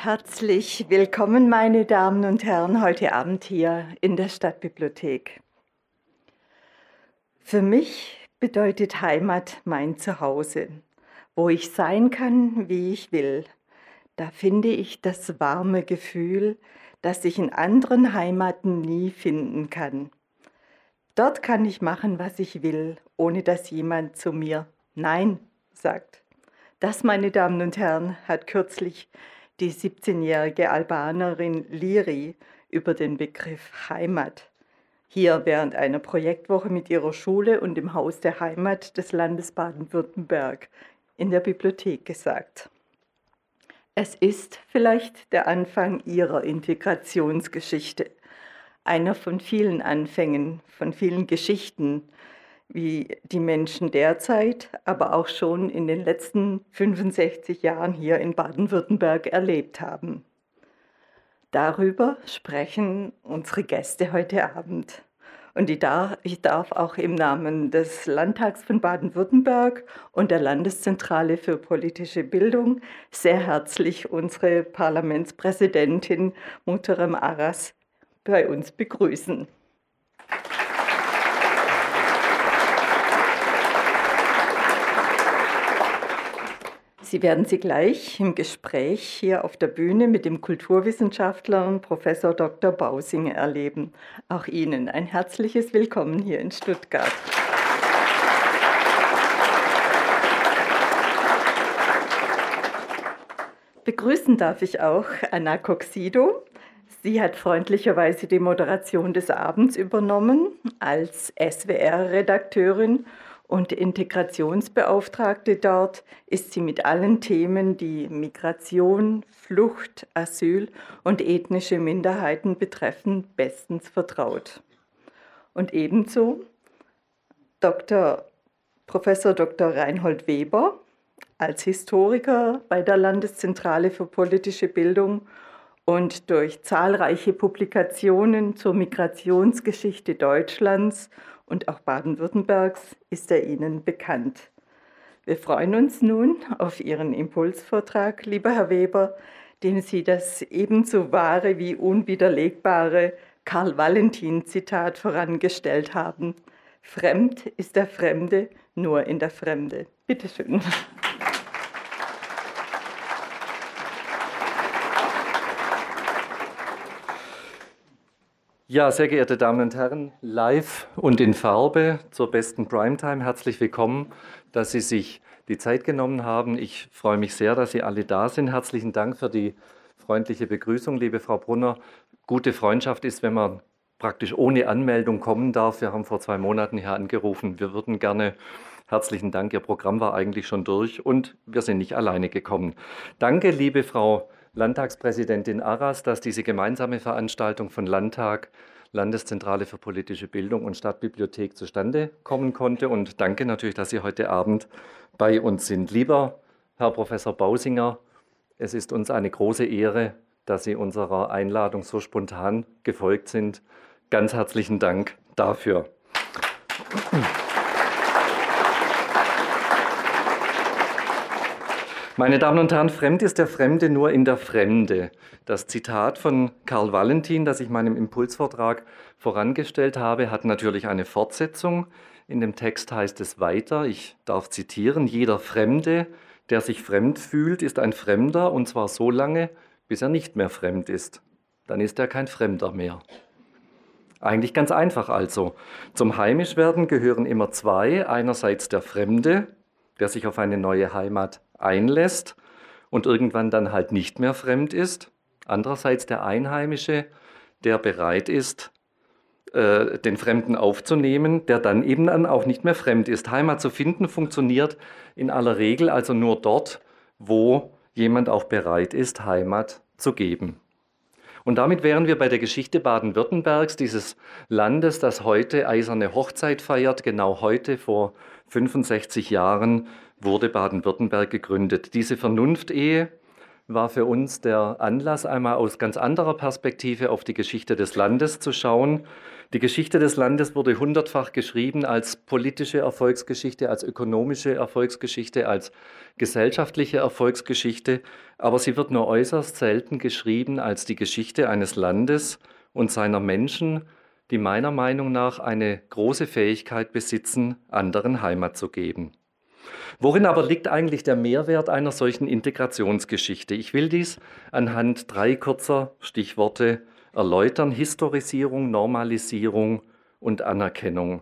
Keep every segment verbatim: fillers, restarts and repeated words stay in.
Herzlich willkommen, meine Damen und Herren, heute Abend hier in der Stadtbibliothek. Für mich bedeutet Heimat mein Zuhause, wo ich sein kann, wie ich will. Da finde ich das warme Gefühl, das ich in anderen Heimaten nie finden kann. Dort kann ich machen, was ich will, ohne dass jemand zu mir Nein sagt. Das, meine Damen und Herren, hat kürzlich die siebzehnjährige Albanerin Liri über den Begriff Heimat hier während einer Projektwoche mit ihrer Schule und im Haus der Heimat des Landes Baden-Württemberg in der Bibliothek gesagt. Es ist vielleicht der Anfang ihrer Integrationsgeschichte, einer von vielen Anfängen, von vielen Geschichten, wie die Menschen derzeit, aber auch schon in den letzten fünfundsechzig Jahren hier in Baden-Württemberg erlebt haben. Darüber sprechen unsere Gäste heute Abend. Und ich darf auch im Namen des Landtags von Baden-Württemberg und der Landeszentrale für politische Bildung sehr herzlich unsere Parlamentspräsidentin Muhterem Aras bei uns begrüßen. Sie werden sie gleich im Gespräch hier auf der Bühne mit dem Kulturwissenschaftler Professor Doktor Bausinger erleben. Auch Ihnen ein herzliches Willkommen hier in Stuttgart. Begrüßen darf ich auch Anna Coxido. Sie hat freundlicherweise die Moderation des Abends übernommen als S W R-Redakteurin. Und Integrationsbeauftragte dort ist sie mit allen Themen, die Migration, Flucht, Asyl und ethnische Minderheiten betreffen, bestens vertraut. Und ebenso Doktor Professor Doktor Reinhold Weber als Historiker bei der Landeszentrale für politische Bildung und durch zahlreiche Publikationen zur Migrationsgeschichte Deutschlands und auch Baden-Württembergs ist er Ihnen bekannt. Wir freuen uns nun auf Ihren Impulsvortrag, lieber Herr Weber, dem Sie das ebenso wahre wie unwiderlegbare Karl-Valentin-Zitat vorangestellt haben. Fremd ist der Fremde nur in der Fremde. Bitte schön. Ja, sehr geehrte Damen und Herren, live und in Farbe zur besten Primetime. Herzlich willkommen, dass Sie sich die Zeit genommen haben. Ich freue mich sehr, dass Sie alle da sind. Herzlichen Dank für die freundliche Begrüßung, liebe Frau Brunner. Gute Freundschaft ist, wenn man praktisch ohne Anmeldung kommen darf. Wir haben vor zwei Monaten hier angerufen. Wir würden gerne, herzlichen Dank, Ihr Programm war eigentlich schon durch und wir sind nicht alleine gekommen. Danke, liebe Frau Landtagspräsidentin Aras, dass diese gemeinsame Veranstaltung von Landtag, Landeszentrale für politische Bildung und Stadtbibliothek zustande kommen konnte. Und danke natürlich, dass Sie heute Abend bei uns sind. Lieber Herr Professor Bausinger, es ist uns eine große Ehre, dass Sie unserer Einladung so spontan gefolgt sind. Ganz herzlichen Dank dafür. Meine Damen und Herren, fremd ist der Fremde nur in der Fremde. Das Zitat von Karl Valentin, das ich meinem Impulsvortrag vorangestellt habe, hat natürlich eine Fortsetzung. In dem Text heißt es weiter, ich darf zitieren, jeder Fremde, der sich fremd fühlt, ist ein Fremder, und zwar so lange, bis er nicht mehr fremd ist. Dann ist er kein Fremder mehr. Eigentlich ganz einfach also. Zum Heimischwerden gehören immer zwei, einerseits der Fremde, der sich auf eine neue Heimat einlässt und irgendwann dann halt nicht mehr fremd ist. Andererseits der Einheimische, der bereit ist, äh, den Fremden aufzunehmen, der dann eben dann auch nicht mehr fremd ist. Heimat zu finden funktioniert in aller Regel also nur dort, wo jemand auch bereit ist, Heimat zu geben. Und damit wären wir bei der Geschichte Baden-Württembergs, dieses Landes, das heute eiserne Hochzeit feiert. Genau heute, vor fünfundsechzig Jahren, wurde Baden-Württemberg gegründet. Diese Vernunftehe war für uns der Anlass, einmal aus ganz anderer Perspektive auf die Geschichte des Landes zu schauen. Die Geschichte des Landes wurde hundertfach geschrieben als politische Erfolgsgeschichte, als ökonomische Erfolgsgeschichte, als gesellschaftliche Erfolgsgeschichte, aber sie wird nur äußerst selten geschrieben als die Geschichte eines Landes und seiner Menschen, die meiner Meinung nach eine große Fähigkeit besitzen, anderen Heimat zu geben. Worin aber liegt eigentlich der Mehrwert einer solchen Integrationsgeschichte? Ich will dies anhand drei kurzer Stichworte erläutern: Historisierung, Normalisierung und Anerkennung.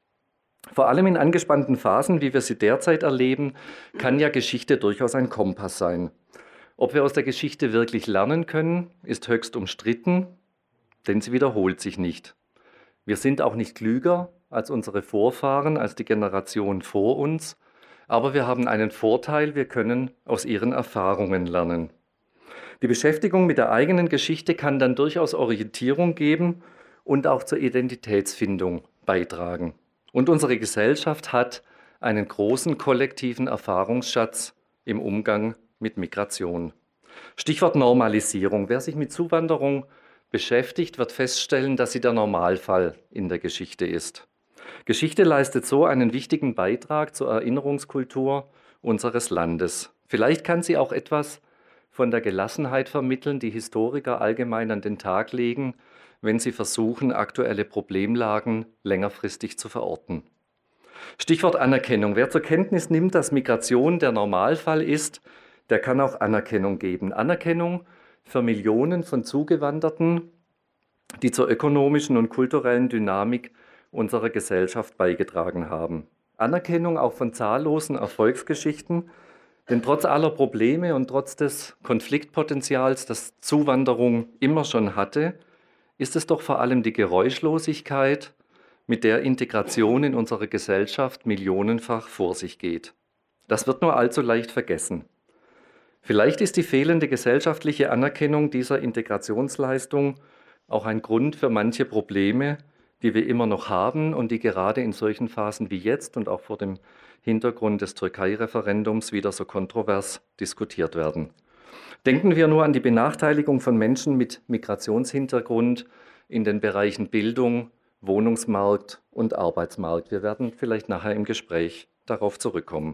Vor allem in angespannten Phasen, wie wir sie derzeit erleben, kann ja Geschichte durchaus ein Kompass sein. Ob wir aus der Geschichte wirklich lernen können, ist höchst umstritten, denn sie wiederholt sich nicht. Wir sind auch nicht klüger als unsere Vorfahren, als die Generation vor uns, aber wir haben einen Vorteil: wir können aus ihren Erfahrungen lernen. Die Beschäftigung mit der eigenen Geschichte kann dann durchaus Orientierung geben und auch zur Identitätsfindung beitragen. Und unsere Gesellschaft hat einen großen kollektiven Erfahrungsschatz im Umgang mit Migration. Stichwort Normalisierung. Wer sich mit Zuwanderung beschäftigt, wird feststellen, dass sie der Normalfall in der Geschichte ist. Geschichte leistet so einen wichtigen Beitrag zur Erinnerungskultur unseres Landes. Vielleicht kann sie auch etwas von der Gelassenheit vermitteln, die Historiker allgemein an den Tag legen, wenn sie versuchen, aktuelle Problemlagen längerfristig zu verorten. Stichwort Anerkennung. Wer zur Kenntnis nimmt, dass Migration der Normalfall ist, der kann auch Anerkennung geben. Anerkennung für Millionen von Zugewanderten, die zur ökonomischen und kulturellen Dynamik unserer Gesellschaft beigetragen haben. Anerkennung auch von zahllosen Erfolgsgeschichten, denn trotz aller Probleme und trotz des Konfliktpotenzials, das Zuwanderung immer schon hatte, ist es doch vor allem die Geräuschlosigkeit, mit der Integration in unsere Gesellschaft millionenfach vor sich geht. Das wird nur allzu leicht vergessen. Vielleicht ist die fehlende gesellschaftliche Anerkennung dieser Integrationsleistung auch ein Grund für manche Probleme, die wir immer noch haben und die gerade in solchen Phasen wie jetzt und auch vor dem Hintergrund des Türkei-Referendums wieder so kontrovers diskutiert werden. Denken wir nur an die Benachteiligung von Menschen mit Migrationshintergrund in den Bereichen Bildung, Wohnungsmarkt und Arbeitsmarkt. Wir werden vielleicht nachher im Gespräch darauf zurückkommen.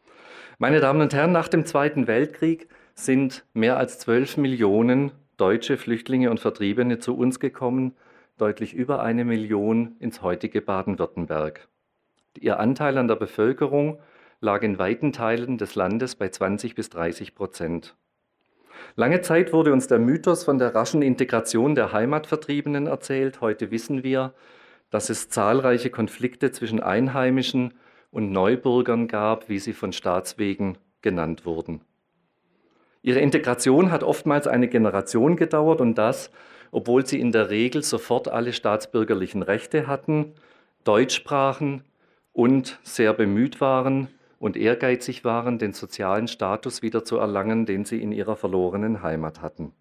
Meine Damen und Herren, nach dem Zweiten Weltkrieg sind mehr als zwölf Millionen deutsche Flüchtlinge und Vertriebene zu uns gekommen, deutlich über eine Million ins heutige Baden-Württemberg. Ihr Anteil an der Bevölkerung lag in weiten Teilen des Landes bei zwanzig bis dreißig Prozent. Lange Zeit wurde uns der Mythos von der raschen Integration der Heimatvertriebenen erzählt. Heute wissen wir, dass es zahlreiche Konflikte zwischen Einheimischen und Neubürgern gab, wie sie von Staatswegen genannt wurden. Ihre Integration hat oftmals eine Generation gedauert und das, obwohl sie in der Regel sofort alle staatsbürgerlichen Rechte hatten, Deutsch sprachen und sehr bemüht waren und ehrgeizig waren, den sozialen Status wieder zu erlangen, den sie in ihrer verlorenen Heimat hatten.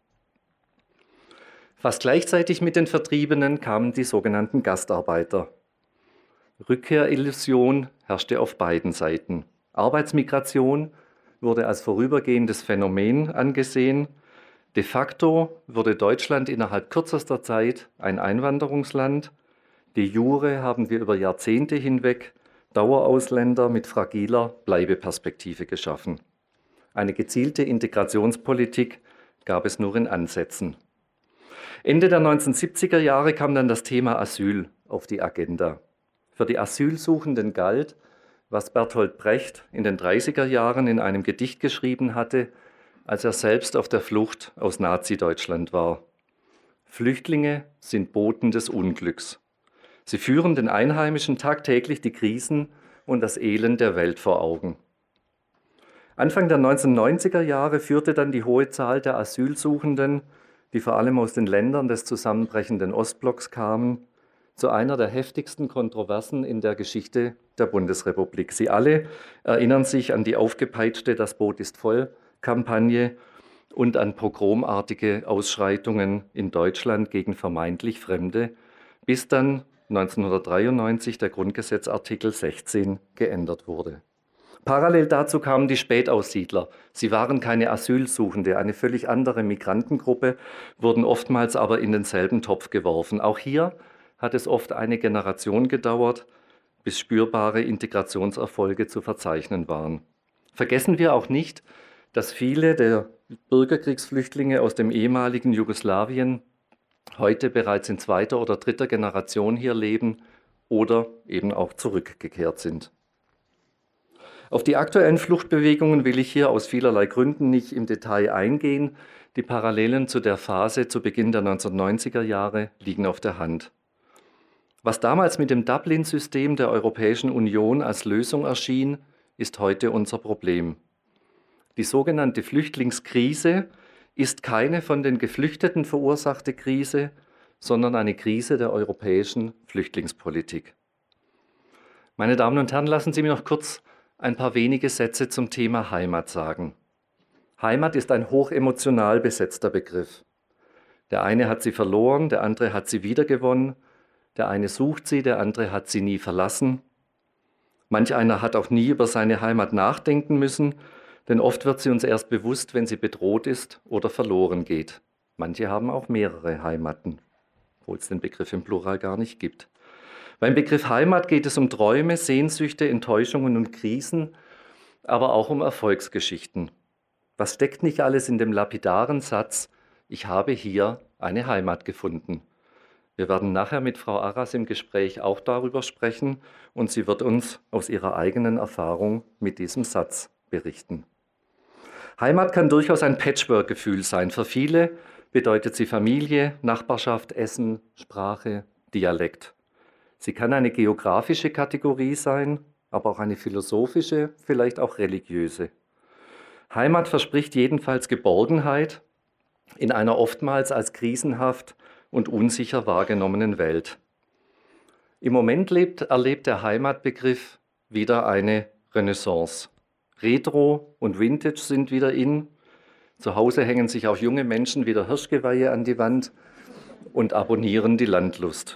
Fast gleichzeitig mit den Vertriebenen kamen die sogenannten Gastarbeiter. Rückkehrillusion herrschte auf beiden Seiten. Arbeitsmigration wurde als vorübergehendes Phänomen angesehen. De facto wurde Deutschland innerhalb kürzester Zeit ein Einwanderungsland. De jure haben wir über Jahrzehnte hinweg Dauerausländer mit fragiler Bleibeperspektive geschaffen. Eine gezielte Integrationspolitik gab es nur in Ansätzen. Ende der neunzehnhundertsiebziger Jahre kam dann das Thema Asyl auf die Agenda. Für die Asylsuchenden galt, was Bertolt Brecht in den dreißiger Jahren in einem Gedicht geschrieben hatte, als er selbst auf der Flucht aus Nazi-Deutschland war. Flüchtlinge sind Boten des Unglücks. Sie führen den Einheimischen tagtäglich die Krisen und das Elend der Welt vor Augen. Anfang der neunzehnhundertneunziger Jahre führte dann die hohe Zahl der Asylsuchenden, die vor allem aus den Ländern des zusammenbrechenden Ostblocks kamen, zu einer der heftigsten Kontroversen in der Geschichte der Bundesrepublik. Sie alle erinnern sich an die aufgepeitschte Das Boot ist voll Kampagne und an pogromartige Ausschreitungen in Deutschland gegen vermeintlich Fremde, bis dann neunzehnhundertdreiundneunzig der Grundgesetzartikel sechzehn geändert wurde. Parallel dazu kamen die Spätaussiedler. Sie waren keine Asylsuchende, eine völlig andere Migrantengruppe, wurden oftmals aber in denselben Topf geworfen. Auch hier hat es oft eine Generation gedauert, bis spürbare Integrationserfolge zu verzeichnen waren. Vergessen wir auch nicht, dass viele der Bürgerkriegsflüchtlinge aus dem ehemaligen Jugoslawien heute bereits in zweiter oder dritter Generation hier leben oder eben auch zurückgekehrt sind. Auf die aktuellen Fluchtbewegungen will ich hier aus vielerlei Gründen nicht im Detail eingehen. Die Parallelen zu der Phase zu Beginn der neunzehnhundertneunziger Jahre liegen auf der Hand. Was damals mit dem Dublin-System der Europäischen Union als Lösung erschien, ist heute unser Problem. Die sogenannte Flüchtlingskrise ist keine von den Geflüchteten verursachte Krise, sondern eine Krise der europäischen Flüchtlingspolitik. Meine Damen und Herren, lassen Sie mir noch kurz ein paar wenige Sätze zum Thema Heimat sagen. Heimat ist ein hochemotional besetzter Begriff. Der eine hat sie verloren, der andere hat sie wiedergewonnen, der eine sucht sie, der andere hat sie nie verlassen. Manch einer hat auch nie über seine Heimat nachdenken müssen, denn oft wird sie uns erst bewusst, wenn sie bedroht ist oder verloren geht. Manche haben auch mehrere Heimaten, obwohl es den Begriff im Plural gar nicht gibt. Beim Begriff Heimat geht es um Träume, Sehnsüchte, Enttäuschungen und Krisen, aber auch um Erfolgsgeschichten. Was steckt nicht alles in dem lapidaren Satz, ich habe hier eine Heimat gefunden? Wir werden nachher mit Frau Arras im Gespräch auch darüber sprechen und sie wird uns aus ihrer eigenen Erfahrung mit diesem Satz berichten. Heimat kann durchaus ein Patchwork-Gefühl sein. Für viele bedeutet sie Familie, Nachbarschaft, Essen, Sprache, Dialekt. Sie kann eine geografische Kategorie sein, aber auch eine philosophische, vielleicht auch religiöse. Heimat verspricht jedenfalls Geborgenheit in einer oftmals als krisenhaft und unsicher wahrgenommenen Welt. Im Moment lebt, erlebt der Heimatbegriff wieder eine Renaissance. Retro und Vintage sind wieder in. Zu Hause hängen sich auch junge Menschen wieder Hirschgeweihe an die Wand und abonnieren die Landlust.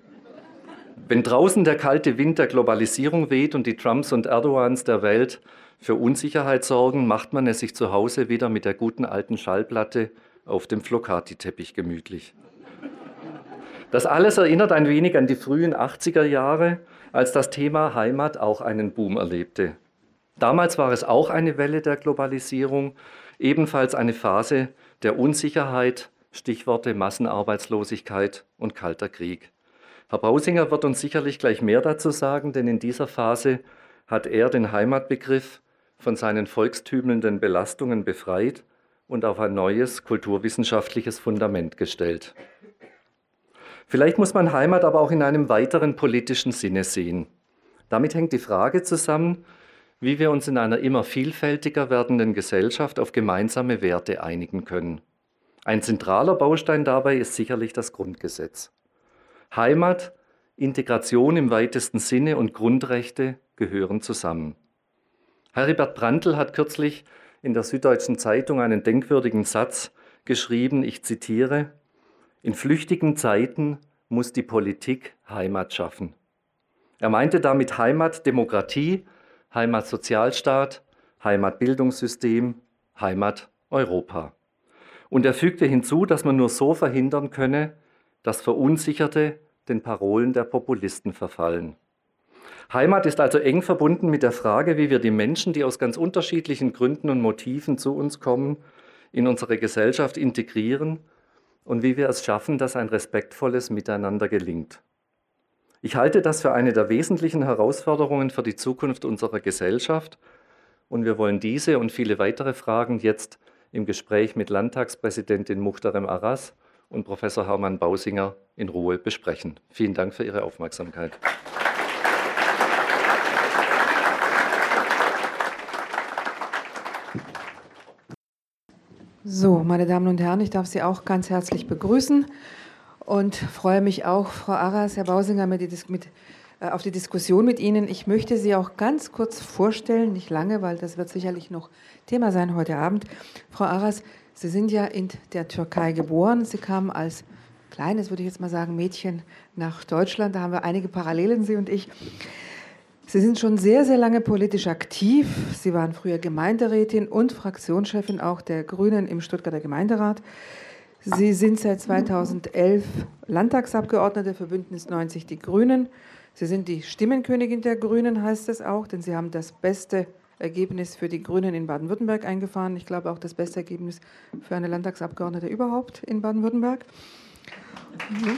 Wenn draußen der kalte Wind der Globalisierung weht und die Trumps und Erdogans der Welt für Unsicherheit sorgen, macht man es sich zu Hause wieder mit der guten alten Schallplatte auf dem Flocati-Teppich gemütlich. Das alles erinnert ein wenig an die frühen achtziger Jahre, als das Thema Heimat auch einen Boom erlebte. Damals war es auch eine Welle der Globalisierung, ebenfalls eine Phase der Unsicherheit, Stichworte Massenarbeitslosigkeit und Kalter Krieg. Herr Brausinger wird uns sicherlich gleich mehr dazu sagen, denn in dieser Phase hat er den Heimatbegriff von seinen volkstümelnden Belastungen befreit und auf ein neues kulturwissenschaftliches Fundament gestellt. Vielleicht muss man Heimat aber auch in einem weiteren politischen Sinne sehen. Damit hängt die Frage zusammen, wie wir uns in einer immer vielfältiger werdenden Gesellschaft auf gemeinsame Werte einigen können. Ein zentraler Baustein dabei ist sicherlich das Grundgesetz. Heimat, Integration im weitesten Sinne und Grundrechte gehören zusammen. Heribert Prantl hat kürzlich in der Süddeutschen Zeitung einen denkwürdigen Satz geschrieben, ich zitiere, in flüchtigen Zeiten muss die Politik Heimat schaffen. Er meinte damit Heimat Demokratie, Heimat Sozialstaat, Heimat Bildungssystem, Heimat Europa. Und er fügte hinzu, dass man nur so verhindern könne, dass Verunsicherte den Parolen der Populisten verfallen. Heimat ist also eng verbunden mit der Frage, wie wir die Menschen, die aus ganz unterschiedlichen Gründen und Motiven zu uns kommen, in unsere Gesellschaft integrieren und wie wir es schaffen, dass ein respektvolles Miteinander gelingt. Ich halte das für eine der wesentlichen Herausforderungen für die Zukunft unserer Gesellschaft und wir wollen diese und viele weitere Fragen jetzt im Gespräch mit Landtagspräsidentin Muhterem Arras und Professor Hermann Bausinger in Ruhe besprechen. Vielen Dank für Ihre Aufmerksamkeit. So, meine Damen und Herren, ich darf Sie auch ganz herzlich begrüßen und freue mich auch, Frau Arras, Herr Bausinger, mit die, mit, äh, auf die Diskussion mit Ihnen. Ich möchte Sie auch ganz kurz vorstellen, nicht lange, weil das wird sicherlich noch Thema sein heute Abend. Frau Arras, Sie sind ja in der Türkei geboren. Sie kamen als kleines, würde ich jetzt mal sagen, Mädchen nach Deutschland. Da haben wir einige Parallelen, Sie und ich. Sie sind schon sehr, sehr lange politisch aktiv. Sie waren früher Gemeinderätin und Fraktionschefin auch der Grünen im Stuttgarter Gemeinderat. Sie sind seit zweitausendelf Landtagsabgeordnete für Bündnis neunzig Die Grünen. Sie sind die Stimmenkönigin der Grünen, heißt es auch, denn Sie haben das beste Ergebnis für die Grünen in Baden-Württemberg eingefahren. Ich glaube auch das beste Ergebnis für eine Landtagsabgeordnete überhaupt in Baden-Württemberg. Mhm.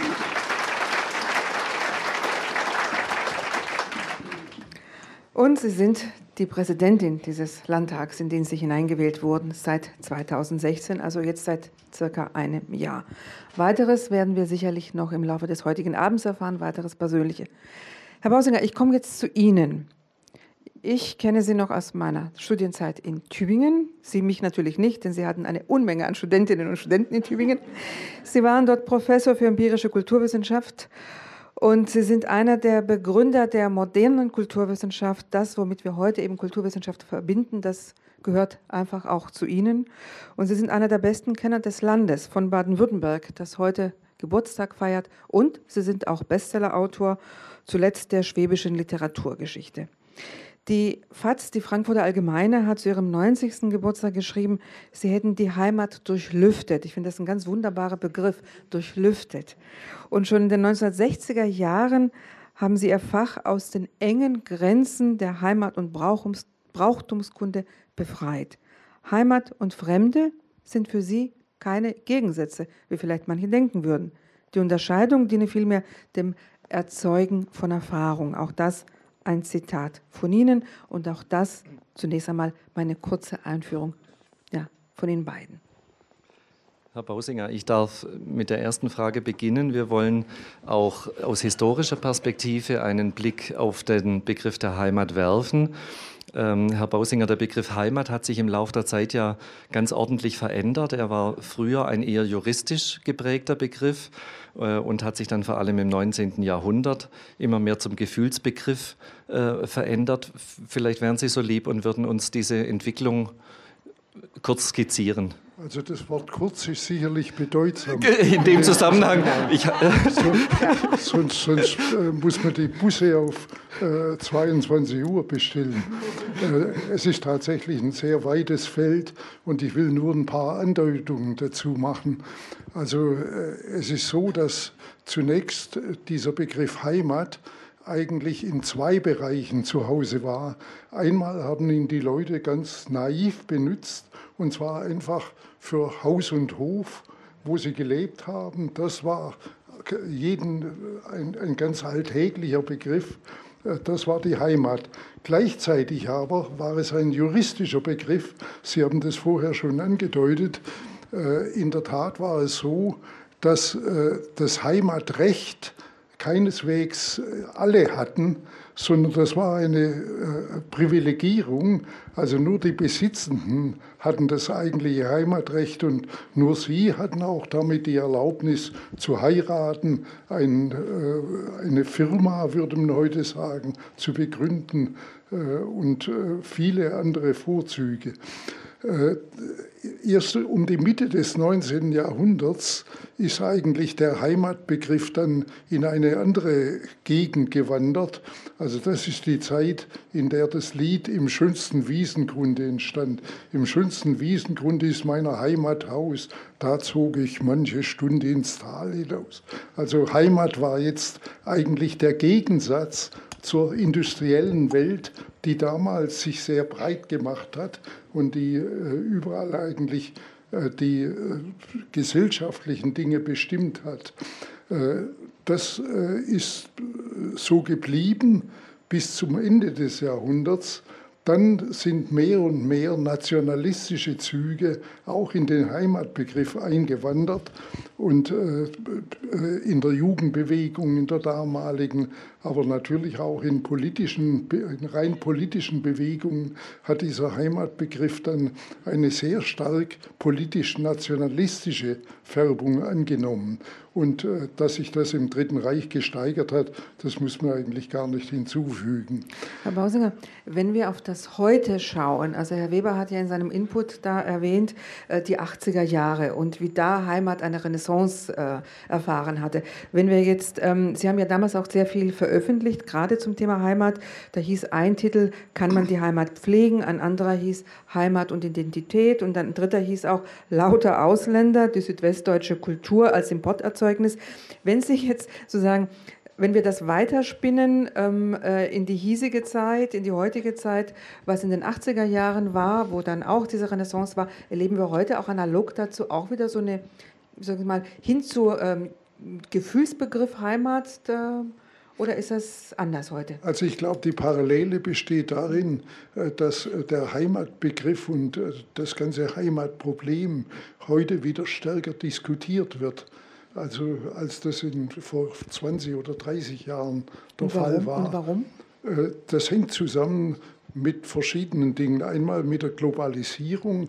Und Sie sind die Präsidentin dieses Landtags, in den Sie hineingewählt wurden, seit zweitausendsechzehn, also jetzt seit circa einem Jahr. Weiteres werden wir sicherlich noch im Laufe des heutigen Abends erfahren, weiteres Persönliche. Herr Bausinger, ich komme jetzt zu Ihnen. Ich kenne Sie noch aus meiner Studienzeit in Tübingen. Sie mich natürlich nicht, denn Sie hatten eine Unmenge an Studentinnen und Studenten in Tübingen. Sie waren dort Professor für empirische Kulturwissenschaft. Und Sie sind einer der Begründer der modernen Kulturwissenschaft. Das, womit wir heute eben Kulturwissenschaft verbinden, das gehört einfach auch zu Ihnen. Und Sie sind einer der besten Kenner des Landes von Baden-Württemberg, das heute Geburtstag feiert. Und Sie sind auch Bestsellerautor, zuletzt der schwäbischen Literaturgeschichte. Die F A Z, die Frankfurter Allgemeine, hat zu ihrem neunzigsten Geburtstag geschrieben, sie hätten die Heimat durchlüftet. Ich finde das ein ganz wunderbarer Begriff, durchlüftet. Und schon in den neunzehnhundertsechziger Jahren haben sie ihr Fach aus den engen Grenzen der Heimat- und Brauchums, Brauchtumskunde befreit. Heimat und Fremde sind für sie keine Gegensätze, wie vielleicht manche denken würden. Die Unterscheidung diene vielmehr dem Erzeugen von Erfahrung. Auch das ein Zitat von Ihnen und auch das zunächst einmal meine kurze Einführung, ja, von Ihnen beiden. Herr Bausinger, ich darf mit der ersten Frage beginnen. Wir wollen auch aus historischer Perspektive einen Blick auf den Begriff der Heimat werfen. Ähm, Herr Bausinger, der Begriff Heimat hat sich im Laufe der Zeit ja ganz ordentlich verändert. Er war früher ein eher juristisch geprägter Begriff äh, und hat sich dann vor allem im neunzehnten Jahrhundert immer mehr zum Gefühlsbegriff äh, verändert. Vielleicht wären Sie so lieb und würden uns diese Entwicklung kurz skizzieren. Also das Wort kurz ist sicherlich bedeutsam. In dem Zusammenhang. Ich, sonst sonst, sonst äh, muss man die Busse auf äh, zweiundzwanzig Uhr bestellen. Äh, es ist tatsächlich ein sehr weites Feld und ich will nur ein paar Andeutungen dazu machen. Also äh, es ist so, dass zunächst dieser Begriff Heimat eigentlich in zwei Bereichen zu Hause war. Einmal haben ihn die Leute ganz naiv benutzt, und zwar einfach für Haus und Hof, wo sie gelebt haben. Das war jeden ein, ein ganz alltäglicher Begriff. Das war die Heimat. Gleichzeitig aber war es ein juristischer Begriff. Sie haben das vorher schon angedeutet. In der Tat war es so, dass das Heimatrecht keineswegs alle hatten, sondern das war eine äh, Privilegierung. Also nur die Besitzenden hatten das eigentliche Heimatrecht und nur sie hatten auch damit die Erlaubnis zu heiraten, ein, äh, eine Firma, würde man heute sagen, zu begründen äh, und äh, viele andere Vorzüge. Äh, Erst um die Mitte des neunzehnten Jahrhunderts ist eigentlich der Heimatbegriff dann in eine andere Gegend gewandert. Also das ist die Zeit, in der das Lied Im schönsten Wiesengrunde entstand. Im schönsten Wiesengrunde ist meiner Heimat Haus, da zog ich manche Stunde ins Tal hinaus. Also Heimat war jetzt eigentlich der Gegensatz zur industriellen Welt, die damals sich sehr breit gemacht hat und die äh, überall eigentlich äh, die äh, gesellschaftlichen Dinge bestimmt hat. Äh, das äh, ist so geblieben bis zum Ende des Jahrhunderts. Dann sind mehr und mehr nationalistische Züge auch in den Heimatbegriff eingewandert und äh, in der Jugendbewegung, in der damaligen, aber natürlich auch in politischen, in rein politischen Bewegungen hat dieser Heimatbegriff dann eine sehr stark politisch-nationalistische Färbung angenommen. Und äh, dass sich das im Dritten Reich gesteigert hat, das muss man eigentlich gar nicht hinzufügen. Herr Bausinger, wenn wir auf das Heute schauen, also Herr Weber hat ja in seinem Input da erwähnt, äh, die achtziger Jahre und wie da Heimat eine Renaissance äh, erfahren hatte. Wenn wir jetzt, ähm, Sie haben ja damals auch sehr viel veröffentlicht, gerade zum Thema Heimat. Da hieß ein Titel, kann man die Heimat pflegen? Ein anderer hieß Heimat und Identität und dann ein dritter hieß auch Lauter Ausländer, die südwestdeutsche Kultur als Importerzeugnis. Wenn Sie jetzt sozusagen, wenn wir das weiterspinnen ähm, äh, in die hiesige Zeit, in die heutige Zeit, was in den achtziger Jahren war, wo dann auch diese Renaissance war, erleben wir heute auch analog dazu auch wieder so eine, sag ich mal, hin zu ähm, Gefühlsbegriff Heimat, da, oder ist das anders heute? Also ich glaube, die Parallele besteht darin, dass der Heimatbegriff und das ganze Heimatproblem heute wieder stärker diskutiert wird. Also als das in, vor zwanzig oder dreißig Jahren der und warum? Fall war. Und warum? Das hängt zusammen mit verschiedenen Dingen. Einmal mit der Globalisierung.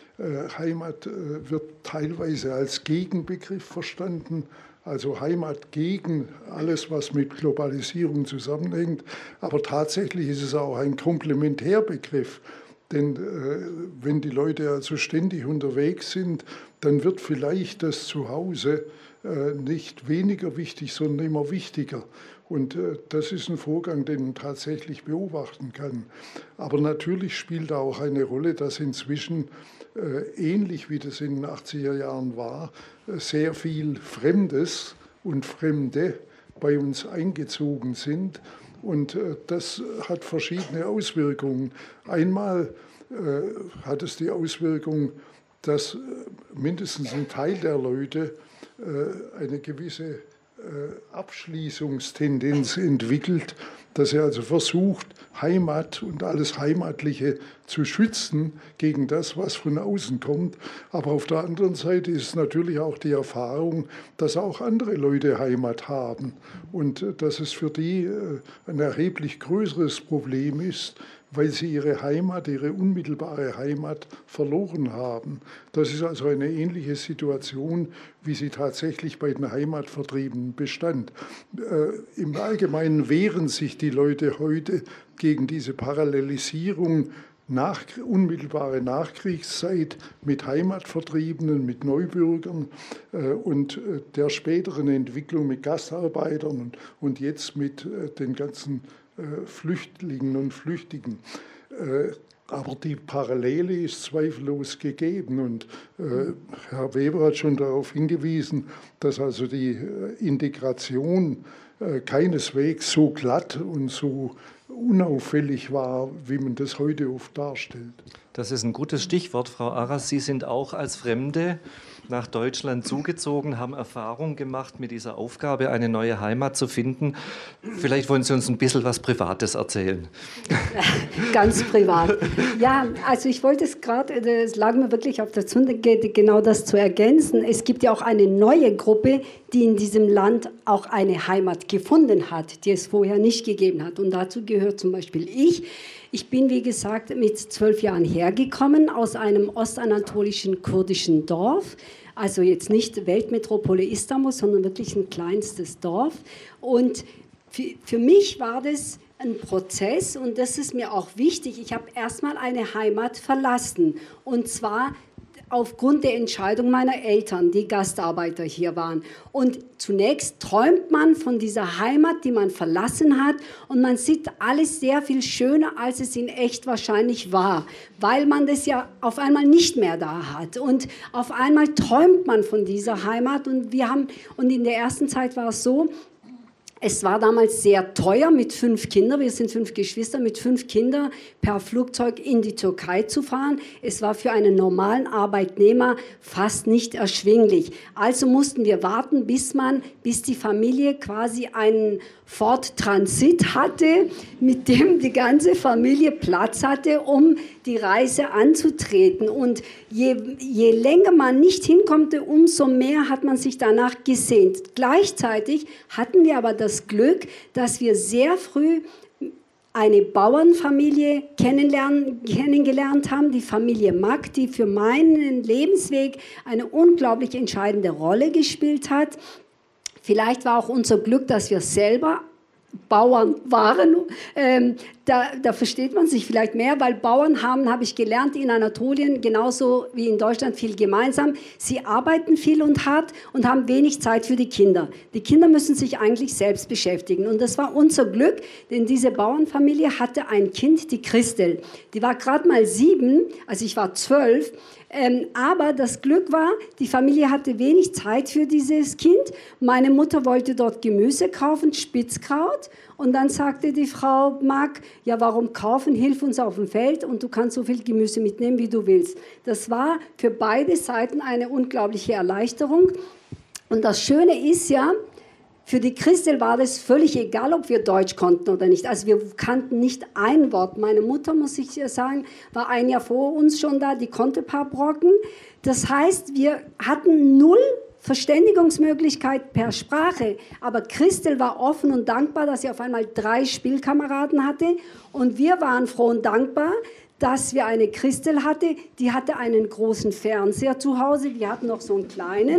Heimat wird teilweise als Gegenbegriff verstanden, also Heimat gegen alles, was mit Globalisierung zusammenhängt. Aber tatsächlich ist es auch ein Komplementärbegriff. Denn äh, wenn die Leute also ständig unterwegs sind, dann wird vielleicht das Zuhause äh, nicht weniger wichtig, sondern immer wichtiger. Und äh, das ist ein Vorgang, den man tatsächlich beobachten kann. Aber natürlich spielt auch eine Rolle, dass inzwischen, äh, ähnlich wie das in den achtziger Jahren war, äh, sehr viel Fremdes und Fremde bei uns eingezogen sind. Und äh, das hat verschiedene Auswirkungen. Einmal äh, hat es die Auswirkung, dass äh, mindestens ein Teil der Leute äh, eine gewisse äh, Abschließungstendenz entwickelt, dass er also versucht, Heimat und alles Heimatliche zu schützen gegen das, was von außen kommt. Aber auf der anderen Seite ist es natürlich auch die Erfahrung, dass auch andere Leute Heimat haben und dass es für die ein erheblich größeres Problem ist, weil sie ihre Heimat, ihre unmittelbare Heimat verloren haben. Das ist also eine ähnliche Situation, wie sie tatsächlich bei den Heimatvertriebenen bestand. Äh, Im Allgemeinen wehren sich die Leute heute gegen diese Parallelisierung nach, unmittelbare Nachkriegszeit mit Heimatvertriebenen, mit Neubürgern äh, und äh, der späteren Entwicklung mit Gastarbeitern und, und jetzt mit äh, den ganzen äh, Flüchtlingen und Flüchtigen. Äh, aber die Parallele ist zweifellos gegeben und äh, Herr Weber hat schon darauf hingewiesen, dass also die äh, Integration äh, keineswegs so glatt und so unauffällig war, wie man das heute oft darstellt. Das ist ein gutes Stichwort, Frau Arras. Sie sind auch als Fremde nach Deutschland zugezogen, haben Erfahrung gemacht mit dieser Aufgabe, eine neue Heimat zu finden. Vielleicht wollen Sie uns ein bisschen was Privates erzählen. Ganz privat. Ja, also ich wollte es gerade, es lag mir wirklich auf der Zunge, genau das zu ergänzen. Es gibt ja auch eine neue Gruppe, die in diesem Land auch eine Heimat gefunden hat, die es vorher nicht gegeben hat. Und dazu gehört zum Beispiel ich. Ich bin, wie gesagt, mit zwölf Jahren hergekommen aus einem ostanatolischen kurdischen Dorf. Also jetzt nicht Weltmetropole Istanbul, sondern wirklich ein kleinstes Dorf. Und für, für mich war das ein Prozess und das ist mir auch wichtig. Ich habe erstmal eine Heimat verlassen und zwar aufgrund der Entscheidung meiner Eltern, die Gastarbeiter hier waren. Und zunächst träumt man von dieser Heimat, die man verlassen hat und man sieht alles sehr viel schöner, als es in echt wahrscheinlich war, weil man das ja auf einmal nicht mehr da hat. Und auf einmal träumt man von dieser Heimat und wir haben, und in der ersten Zeit war es so, es war damals sehr teuer, mit fünf Kindern, wir sind fünf Geschwister, mit fünf Kindern per Flugzeug in die Türkei zu fahren. Es war für einen normalen Arbeitnehmer fast nicht erschwinglich. Also mussten wir warten, bis man, bis die Familie quasi einen Ford Transit hatte, mit dem die ganze Familie Platz hatte, um die Reise anzutreten. Und je, je länger man nicht hinkommt, umso mehr hat man sich danach gesehnt. Gleichzeitig hatten wir aber das Glück, dass wir sehr früh eine Bauernfamilie kennenlernen, kennengelernt haben, die Familie Mack, die für meinen Lebensweg eine unglaublich entscheidende Rolle gespielt hat. Vielleicht war auch unser Glück, dass wir selber Bauern waren. Ähm, da, da versteht man sich vielleicht mehr, weil Bauern haben, habe ich gelernt, in Anatolien genauso wie in Deutschland viel gemeinsam. Sie arbeiten viel und hart und haben wenig Zeit für die Kinder. Die Kinder müssen sich eigentlich selbst beschäftigen. Und das war unser Glück, denn diese Bauernfamilie hatte ein Kind, die Christel. Die war gerade mal sieben, also ich war zwölf. Ähm, aber das Glück war, die Familie hatte wenig Zeit für dieses Kind. Meine Mutter wollte dort Gemüse kaufen, Spitzkraut. Und dann sagte die Frau Mack, ja, warum kaufen, hilf uns auf dem Feld und du kannst so viel Gemüse mitnehmen, wie du willst. Das war für beide Seiten eine unglaubliche Erleichterung. Und das Schöne ist ja, für die Christel war das völlig egal, ob wir Deutsch konnten oder nicht. Also wir kannten nicht ein Wort. Meine Mutter, muss ich sagen, war ein Jahr vor uns schon da, die konnte ein paar Brocken. Das heißt, wir hatten null Verständigungsmöglichkeit per Sprache. Aber Christel war offen und dankbar, dass sie auf einmal drei Spielkameraden hatte. Und wir waren froh und dankbar, dass wir eine Christel hatte, die hatte einen großen Fernseher zu Hause, wir hatten noch so einen kleinen.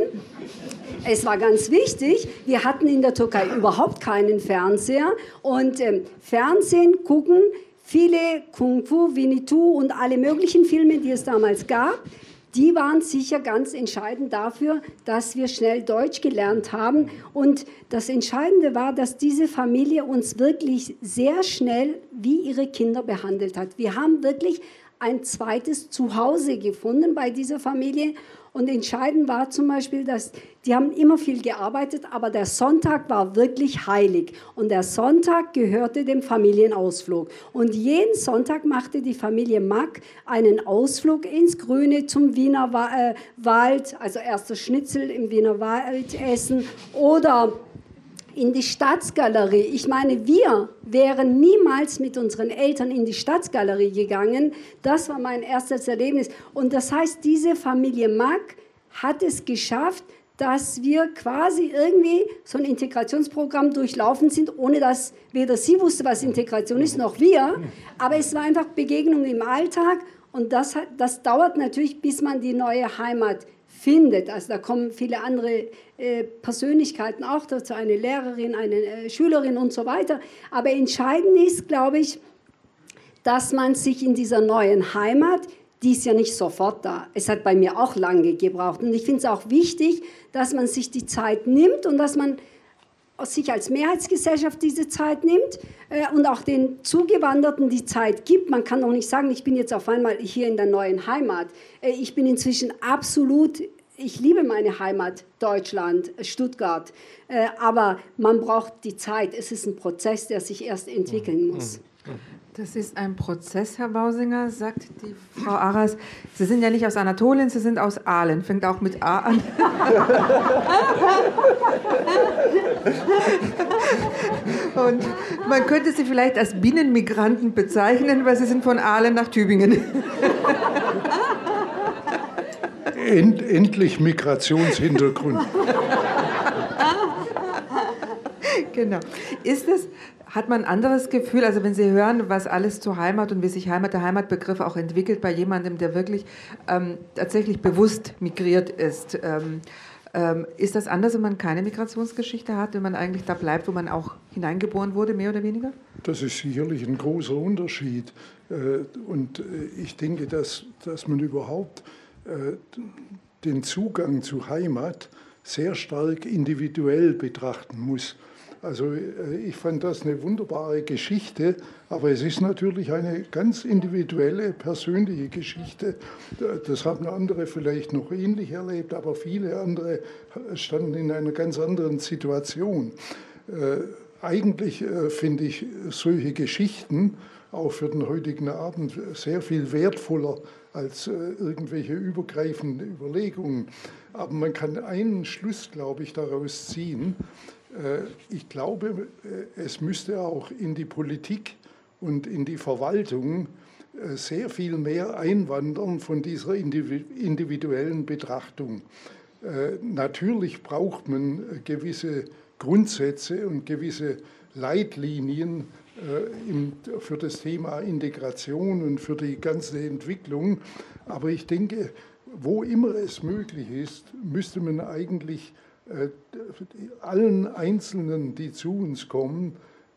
Es war ganz wichtig, wir hatten in der Türkei überhaupt keinen Fernseher und ähm, Fernsehen gucken, viele Kung Fu, Winnetou und alle möglichen Filme, die es damals gab, die waren sicher ganz entscheidend dafür, dass wir schnell Deutsch gelernt haben. Und das Entscheidende war, dass diese Familie uns wirklich sehr schnell wie ihre Kinder behandelt hat. Wir haben wirklich ein zweites Zuhause gefunden bei dieser Familie. Und entscheidend war zum Beispiel, dass die haben immer viel gearbeitet, aber der Sonntag war wirklich heilig. Und der Sonntag gehörte dem Familienausflug. Und jeden Sonntag machte die Familie Mack einen Ausflug ins Grüne zum Wiener äh, Wald, also erst das Schnitzel im Wiener Wald essen oder in die Staatsgalerie. Ich meine, wir wären niemals mit unseren Eltern in die Staatsgalerie gegangen. Das war mein erstes Erlebnis. Und das heißt, diese Familie Mack hat es geschafft, dass wir quasi irgendwie so ein Integrationsprogramm durchlaufen sind, ohne dass weder sie wusste, was Integration ist, noch wir. Aber es war einfach Begegnung im Alltag. Und das, hat, das dauert natürlich, bis man die neue Heimat findet. Also da kommen viele andere äh, Persönlichkeiten auch dazu, eine Lehrerin, eine äh, Schülerin und so weiter. Aber entscheidend ist, glaube ich, dass man sich in dieser neuen Heimat, die ist ja nicht sofort da, es hat bei mir auch lange gebraucht. Und ich finde es auch wichtig, dass man sich die Zeit nimmt und dass man sich als Mehrheitsgesellschaft diese Zeit nimmt äh, und auch den Zugewanderten die Zeit gibt. Man kann doch nicht sagen, ich bin jetzt auf einmal hier in der neuen Heimat. Äh, ich bin inzwischen absolut, ich liebe meine Heimat, Deutschland, Stuttgart, äh, aber man braucht die Zeit. Es ist ein Prozess, der sich erst entwickeln muss. Das ist ein Prozess, Herr Bausinger, sagt die Frau Arras. Sie sind ja nicht aus Anatolien, Sie sind aus Aalen. Fängt auch mit A an. Und man könnte Sie vielleicht als Binnenmigranten bezeichnen, weil Sie sind von Aalen nach Tübingen. End, endlich Migrationshintergrund. Genau. Ist es, hat man ein anderes Gefühl, also wenn Sie hören, was alles zur Heimat und wie sich Heimat, der Heimatbegriff auch entwickelt bei jemandem, der wirklich ähm, tatsächlich bewusst migriert ist, ähm, ähm, ist das anders, wenn man keine Migrationsgeschichte hat, wenn man eigentlich da bleibt, wo man auch hineingeboren wurde, mehr oder weniger? Das ist sicherlich ein großer Unterschied. Und ich denke, dass, dass man überhaupt den Zugang zur Heimat sehr stark individuell betrachten muss. Also ich fand das eine wunderbare Geschichte, aber es ist natürlich eine ganz individuelle, persönliche Geschichte. Das haben andere vielleicht noch ähnlich erlebt, aber viele andere standen in einer ganz anderen Situation. Eigentlich finde ich solche Geschichten auch für den heutigen Abend sehr viel wertvoller als irgendwelche übergreifenden Überlegungen. Aber man kann einen Schluss, glaube ich, daraus ziehen. Ich glaube, es müsste auch in die Politik und in die Verwaltung sehr viel mehr einwandern von dieser individuellen Betrachtung. Natürlich braucht man gewisse Grundsätze und gewisse Leitlinien für das Thema Integration und für die ganze Entwicklung. Aber ich denke, wo immer es möglich ist, müsste man eigentlich allen Einzelnen, die zu uns kommen,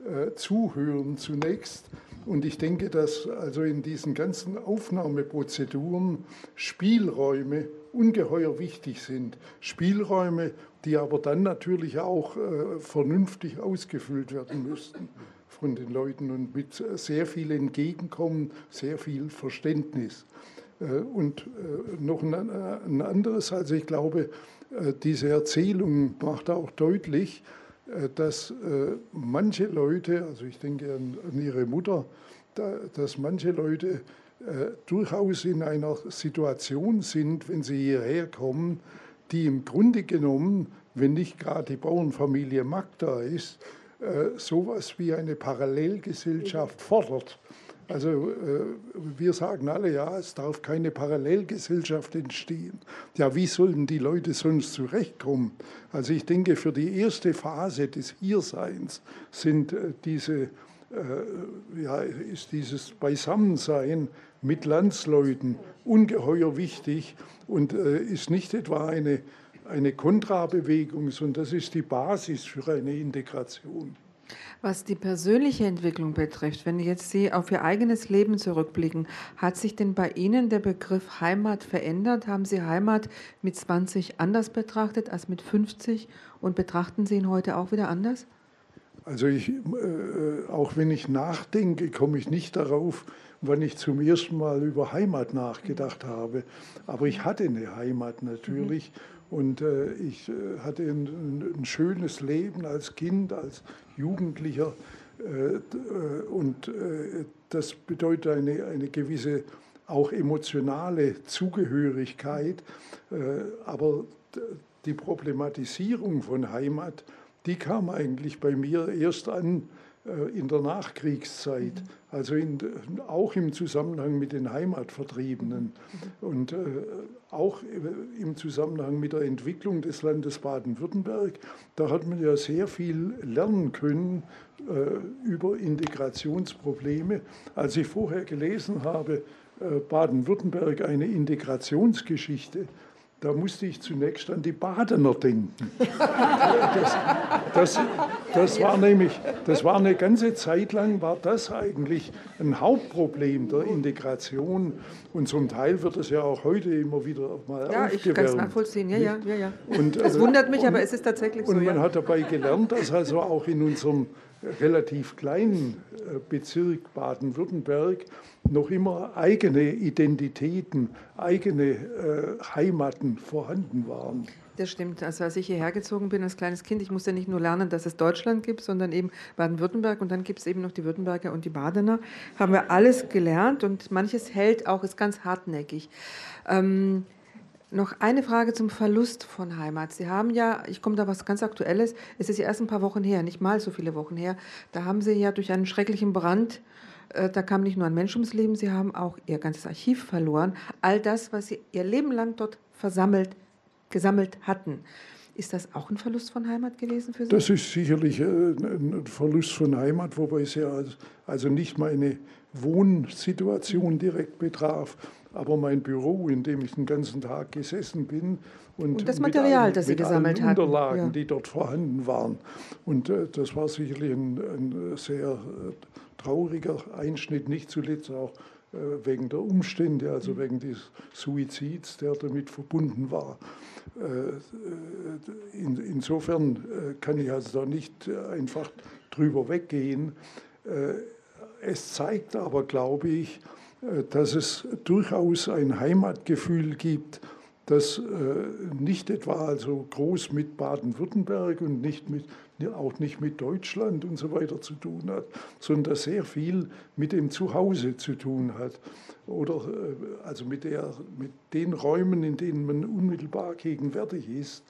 zuhören zunächst. Und ich denke, dass also in diesen ganzen Aufnahmeprozeduren Spielräume ungeheuer wichtig sind. Spielräume, die aber dann natürlich auch vernünftig ausgefüllt werden müssten von den Leuten und mit sehr viel Entgegenkommen, sehr viel Verständnis. Und noch ein anderes, also ich glaube, diese Erzählung macht auch deutlich, dass manche Leute, also ich denke an, an Ihre Mutter, dass manche Leute durchaus in einer Situation sind, wenn sie hierher kommen, die im Grunde genommen, wenn nicht gerade die Bauernfamilie Mack da ist, sowas wie eine Parallelgesellschaft fordert. Also wir sagen alle, ja, es darf keine Parallelgesellschaft entstehen. Ja, wie sollen die Leute sonst zurechtkommen? Also ich denke, für die erste Phase des Hierseins sind diese, ja, ist dieses Beisammensein mit Landsleuten ungeheuer wichtig und ist nicht etwa eine, eine Kontrabewegung, sondern das ist die Basis für eine Integration. Was die persönliche Entwicklung betrifft, wenn jetzt Sie auf Ihr eigenes Leben zurückblicken, hat sich denn bei Ihnen der Begriff Heimat verändert? Haben Sie Heimat mit zwanzig anders betrachtet als mit fünfzig und betrachten Sie ihn heute auch wieder anders? Also ich, äh, auch wenn ich nachdenke, komme ich nicht darauf, wann ich zum ersten Mal über Heimat nachgedacht habe. Aber ich hatte eine Heimat natürlich. Mhm. Und äh, ich äh, hatte ein, ein schönes Leben als Kind, als Jugendlicher. Äh, und äh, das bedeutet eine, eine gewisse, auch emotionale Zugehörigkeit. Äh, aber die Problematisierung von Heimat, die kam eigentlich bei mir erst an äh, in der Nachkriegszeit, also in, auch im Zusammenhang mit den Heimatvertriebenen und äh, auch im Zusammenhang mit der Entwicklung des Landes Baden-Württemberg. Da hat man ja sehr viel lernen können äh, über Integrationsprobleme. Als ich vorher gelesen habe, äh, Baden-Württemberg eine Integrationsgeschichte, da musste ich zunächst an die Badener denken. Das, das, das, war nämlich, das war eine ganze Zeit lang, war das eigentlich ein Hauptproblem der Integration. Und zum Teil wird es ja auch heute immer wieder mal ja, aufgewärmt. Ich kann es nachvollziehen, ja, ja, ja, ja. Und, das wundert mich, und, aber es ist tatsächlich so. Und man ja. hat dabei gelernt, dass also auch in unserem relativ kleinen Bezirk Baden-Württemberg noch immer eigene Identitäten, eigene äh, Heimaten vorhanden waren. Das stimmt. Also als ich hierher gezogen bin als kleines Kind, ich musste nicht nur lernen, dass es Deutschland gibt, sondern eben Baden-Württemberg und dann gibt es eben noch die Württemberger und die Badener. Haben wir alles gelernt und manches hält auch, ist ganz hartnäckig. Ähm, Noch eine Frage zum Verlust von Heimat. Sie haben ja, ich komme da was ganz Aktuelles, es ist ja erst ein paar Wochen her, nicht mal so viele Wochen her, da haben Sie ja durch einen schrecklichen Brand, äh, da kam nicht nur ein Mensch ums Leben, Sie haben auch Ihr ganzes Archiv verloren. All das, was Sie Ihr Leben lang dort versammelt, gesammelt hatten. Ist das auch ein Verlust von Heimat gewesen für Sie? Das ist sicherlich ein Verlust von Heimat, wobei es ja also nicht meine Wohnsituation direkt betraf, aber mein Büro, in dem ich den ganzen Tag gesessen bin. Und, und das Material, allen, das Sie gesammelt hatten. Mit Unterlagen, ja. die dort vorhanden waren. Und äh, das war sicherlich ein, ein sehr äh, trauriger Einschnitt, nicht zuletzt auch äh, wegen der Umstände, also wegen des Suizids, der damit verbunden war. Äh, in, insofern äh, kann ich also da nicht einfach drüber weggehen. Äh, es zeigt aber, glaube ich, dass es durchaus ein Heimatgefühl gibt, das nicht etwa also groß mit Baden-Württemberg und nicht mit, auch nicht mit Deutschland und so weiter zu tun hat, sondern das sehr viel mit dem Zuhause zu tun hat oder also mit, der, mit den Räumen, in denen man unmittelbar gegenwärtig ist.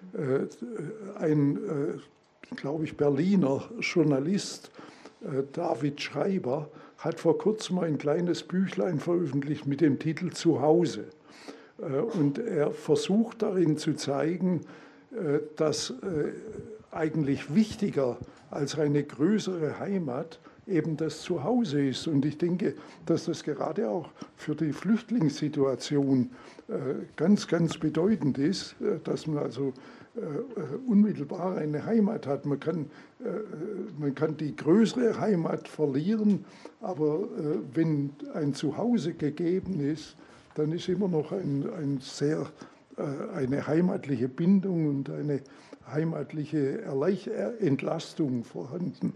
Ein, glaube ich, Berliner Journalist, David Schreiber, hat vor kurzem ein kleines Büchlein veröffentlicht mit dem Titel Zuhause. Und er versucht darin zu zeigen, dass eigentlich wichtiger als eine größere Heimat eben das Zuhause ist. Und ich denke, dass das gerade auch für die Flüchtlingssituation äh, ganz, ganz bedeutend ist, äh, dass man also äh, unmittelbar eine Heimat hat. Man kann, äh, man kann die größere Heimat verlieren, aber äh, wenn ein Zuhause gegeben ist, dann ist immer noch ein, ein sehr, äh, eine heimatliche Bindung und eine heimatliche Erleich- Entlastung vorhanden.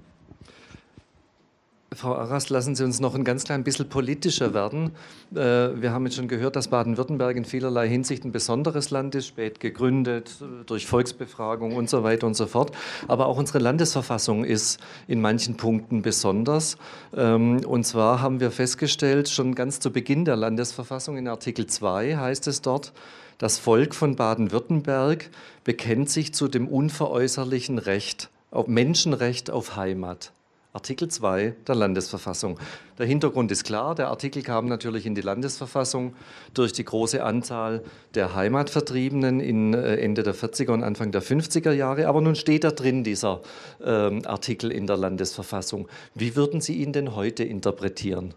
Frau Arras, lassen Sie uns noch ein ganz klein bisschen politischer werden. Wir haben jetzt schon gehört, dass Baden-Württemberg in vielerlei Hinsicht ein besonderes Land ist, spät gegründet, durch Volksbefragung und so weiter und so fort. Aber auch unsere Landesverfassung ist in manchen Punkten besonders. Und zwar haben wir festgestellt, schon ganz zu Beginn der Landesverfassung in Artikel zwei heißt es dort, das Volk von Baden-Württemberg bekennt sich zu dem unveräußerlichen Recht, auf Menschenrecht auf Heimat. Artikel zwei der Landesverfassung. Der Hintergrund ist klar, der Artikel kam natürlich in die Landesverfassung durch die große Anzahl der Heimatvertriebenen in Ende der vierziger und Anfang der fünfziger Jahre, aber nun steht da drin, dieser äh, Artikel in der Landesverfassung. Wie würden Sie ihn denn heute interpretieren?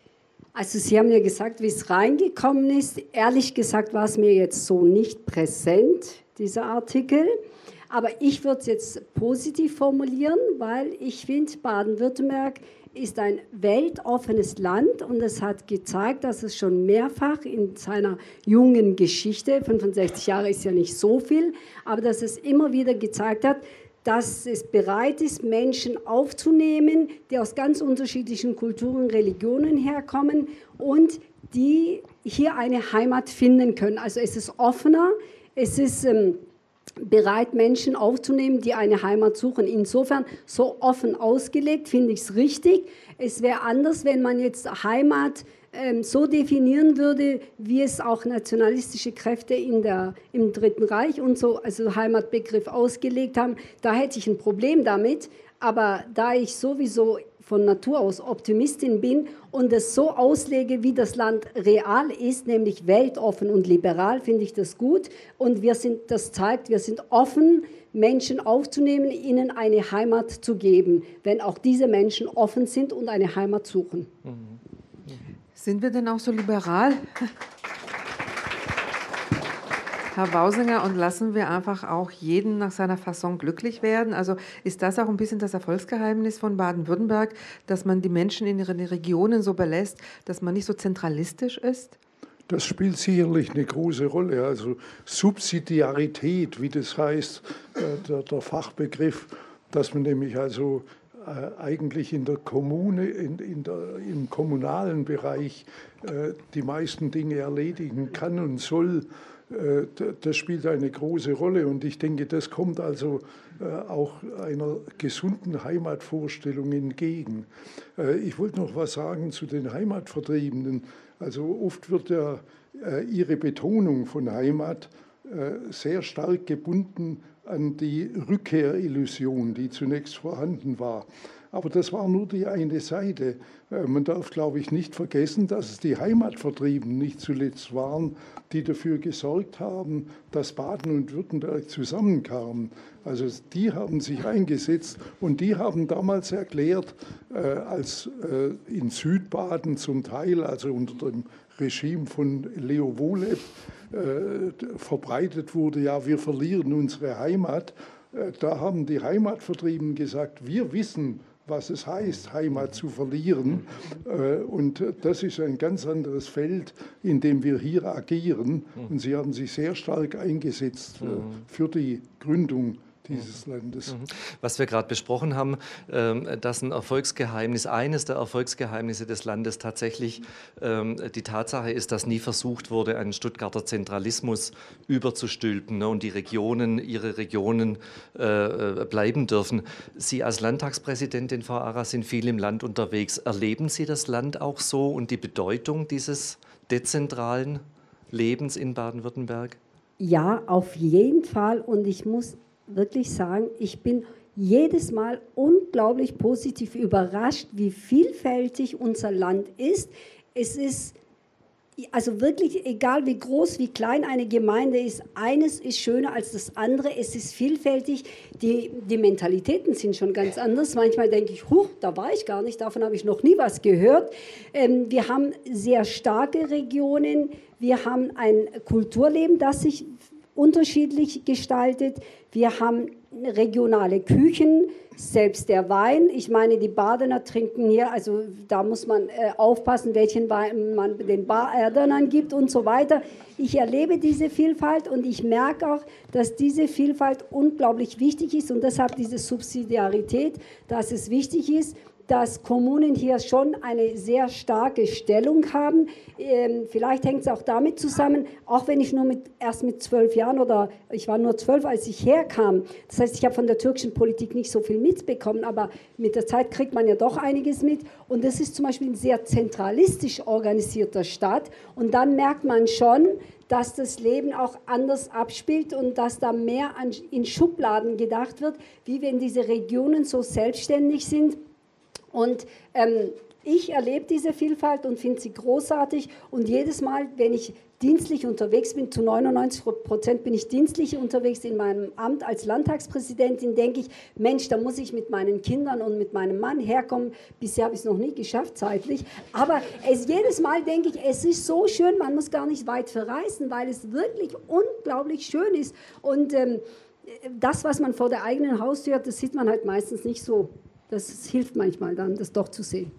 Also Sie haben ja gesagt, wie es reingekommen ist. Ehrlich gesagt war es mir jetzt so nicht präsent, dieser Artikel. Aber ich würde es jetzt positiv formulieren, weil ich finde, Baden-Württemberg ist ein weltoffenes Land und es hat gezeigt, dass es schon mehrfach in seiner jungen Geschichte, fünfundsechzig Jahre ist ja nicht so viel, aber dass es immer wieder gezeigt hat, dass es bereit ist, Menschen aufzunehmen, die aus ganz unterschiedlichen Kulturen, Religionen herkommen und die hier eine Heimat finden können. Also es ist offener, es ist ähm, bereit, Menschen aufzunehmen, die eine Heimat suchen. Insofern so offen ausgelegt, finde ich es richtig. Es wäre anders, wenn man jetzt Heimat ähm, so definieren würde, wie es auch nationalistische Kräfte in der, im Dritten Reich und so, also Heimatbegriff ausgelegt haben. Da hätte ich ein Problem damit. Aber da ich sowieso von Natur aus Optimistin bin und es so auslege, wie das Land real ist, nämlich weltoffen und liberal, finde ich das gut. Und wir sind, das zeigt, wir sind offen, Menschen aufzunehmen, ihnen eine Heimat zu geben, wenn auch diese Menschen offen sind und eine Heimat suchen. Sind wir denn auch so liberal? Herr Bausinger, und lassen wir einfach auch jeden nach seiner Fasson glücklich werden? Also ist das auch ein bisschen das Erfolgsgeheimnis von Baden-Württemberg, dass man die Menschen in ihren Regionen so belässt, dass man nicht so zentralistisch ist? Das spielt sicherlich eine große Rolle. Also Subsidiarität, wie das heißt, der, der Fachbegriff, dass man nämlich also äh, eigentlich in der Kommune, in, in der, im kommunalen Bereich äh, die meisten Dinge erledigen kann und soll. Das spielt eine große Rolle und ich denke, das kommt also auch einer gesunden Heimatvorstellung entgegen. Ich wollte noch was sagen zu den Heimatvertriebenen. Also oft wird ja ihre Betonung von Heimat sehr stark gebunden an die Rückkehrillusion, die zunächst vorhanden war. Aber das war nur die eine Seite. Man darf, glaube ich, nicht vergessen, dass es die Heimatvertriebenen nicht zuletzt waren, die dafür gesorgt haben, dass Baden und Württemberg zusammenkamen. Also die haben sich eingesetzt und die haben damals erklärt, äh, als äh, in Südbaden zum Teil, also unter dem Regime von Leo Wohleb, äh, verbreitet wurde, ja, wir verlieren unsere Heimat. Äh, da haben die Heimatvertriebenen gesagt, wir wissen, was es heißt, Heimat zu verlieren. Und das ist ein ganz anderes Feld, in dem wir hier agieren. Und sie haben sich sehr stark eingesetzt für die Gründung dieses Landes. Was wir gerade besprochen haben, dass ein Erfolgsgeheimnis, eines der Erfolgsgeheimnisse des Landes tatsächlich die Tatsache ist, dass nie versucht wurde, einen Stuttgarter Zentralismus überzustülpen und die Regionen, ihre Regionen bleiben dürfen. Sie als Landtagspräsidentin, Frau Arras, sind viel im Land unterwegs. Erleben Sie das Land auch so und die Bedeutung dieses dezentralen Lebens in Baden-Württemberg? Ja, auf jeden Fall. Und ich muss wirklich sagen, ich bin jedes Mal unglaublich positiv überrascht, wie vielfältig unser Land ist. Es ist also wirklich, egal wie groß, wie klein eine Gemeinde ist, eines ist schöner als das andere, es ist vielfältig, die, die Mentalitäten sind schon ganz anders. Manchmal denke ich, huch, da war ich gar nicht, davon habe ich noch nie was gehört. Ähm, wir haben sehr starke Regionen, wir haben ein Kulturleben, das sich unterschiedlich gestaltet, wir haben regionale Küchen, selbst der Wein, ich meine, die Badener trinken hier, also da muss man äh, aufpassen, welchen Wein man den Badernern gibt und so weiter. Ich erlebe diese Vielfalt und ich merke auch, dass diese Vielfalt unglaublich wichtig ist und deshalb diese Subsidiarität, dass es wichtig ist, dass Kommunen hier schon eine sehr starke Stellung haben. Ähm, vielleicht hängt es auch damit zusammen, auch wenn ich nur mit, erst mit zwölf Jahren oder ich war nur zwölf, als ich herkam. Das heißt, ich habe von der türkischen Politik nicht so viel mitbekommen, aber mit der Zeit kriegt man ja doch einiges mit. Und das ist zum Beispiel ein sehr zentralistisch organisierter Staat. Und dann merkt man schon, dass das Leben auch anders abspielt und dass da mehr an, in Schubladen gedacht wird, wie wenn diese Regionen so selbstständig sind. Und ähm, ich erlebe diese Vielfalt und finde sie großartig. Und jedes Mal, wenn ich dienstlich unterwegs bin, zu neunundneunzig Prozent bin ich dienstlich unterwegs in meinem Amt als Landtagspräsidentin, denke ich, Mensch, da muss ich mit meinen Kindern und mit meinem Mann herkommen. Bisher habe ich es noch nie geschafft, zeitlich. Aber es, jedes Mal denke ich, es ist so schön, man muss gar nicht weit verreisen, weil es wirklich unglaublich schön ist. Und ähm, das, was man vor der eigenen Haustür hat, das sieht man halt meistens nicht so. Das hilft manchmal dann, das doch zu sehen.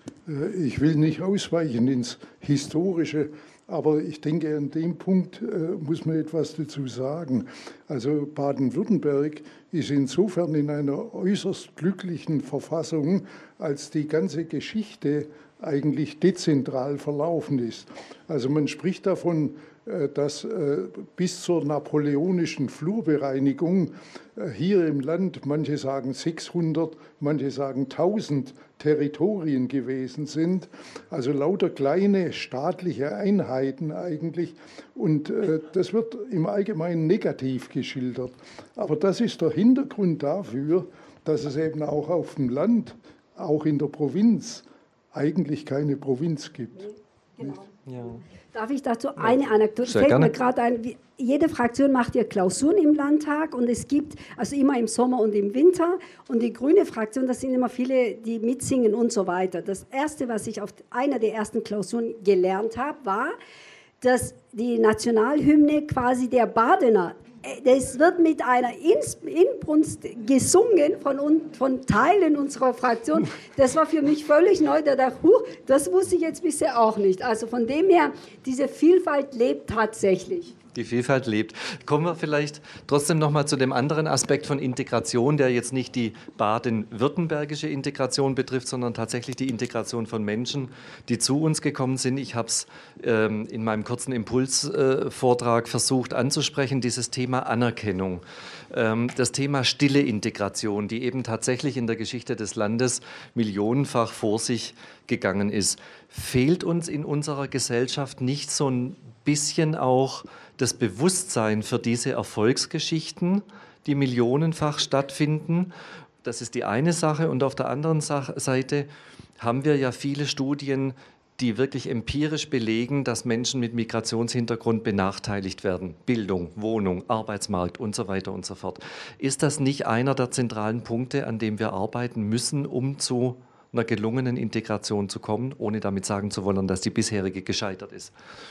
Ich will nicht ausweichen ins Historische, aber ich denke, an dem Punkt äh, muss man etwas dazu sagen. Also Baden-Württemberg ist insofern in einer äußerst glücklichen Verfassung, als die ganze Geschichte eigentlich dezentral verlaufen ist. Also man spricht davon, dass bis zur napoleonischen Flurbereinigung hier im Land, manche sagen sechshundert, manche sagen tausend Territorien gewesen sind, also lauter kleine staatliche Einheiten eigentlich. Und das wird im Allgemeinen negativ geschildert. Aber das ist der Hintergrund dafür, dass es eben auch auf dem Land, auch in der Provinz, eigentlich keine Provinz gibt. Genau. Ja. Darf ich dazu eine Anekdote? Sehr Fällt gerne. mir gerade ein. Wie, jede Fraktion macht ja Klausuren im Landtag und es gibt, also immer im Sommer und im Winter. Und die grüne Fraktion, das sind immer viele, die mitsingen und so weiter. Das Erste, was ich auf einer der ersten Klausuren gelernt habe, war, dass die Nationalhymne quasi der Badener, das wird mit einer Inbrunst gesungen von, von Teilen unserer Fraktion. Das war für mich völlig neu. Da dachte ich, huh, das wusste ich jetzt bisher auch nicht. Also von dem her, diese Vielfalt lebt tatsächlich. Die Vielfalt lebt. Kommen wir vielleicht trotzdem noch mal zu dem anderen Aspekt von Integration, der jetzt nicht die baden-württembergische Integration betrifft, sondern tatsächlich die Integration von Menschen, die zu uns gekommen sind. Ich habe es ähm, in meinem kurzen Impulsvortrag äh, versucht anzusprechen, dieses Thema Anerkennung. Ähm, das Thema stille Integration, die eben tatsächlich in der Geschichte des Landes millionenfach vor sich gegangen ist. Fehlt uns in unserer Gesellschaft nicht so ein bisschen auch das Bewusstsein für diese Erfolgsgeschichten, die millionenfach stattfinden? Das ist die eine Sache. Und auf der anderen Seite haben wir ja viele Studien, die wirklich empirisch belegen, dass Menschen mit Migrationshintergrund benachteiligt werden. Bildung, Wohnung, Arbeitsmarkt und so weiter und so fort. Ist das nicht einer der zentralen Punkte, an dem wir arbeiten müssen, um zu einer gelungenen Integration zu kommen, ohne damit sagen zu wollen, dass die bisherige gescheitert ist?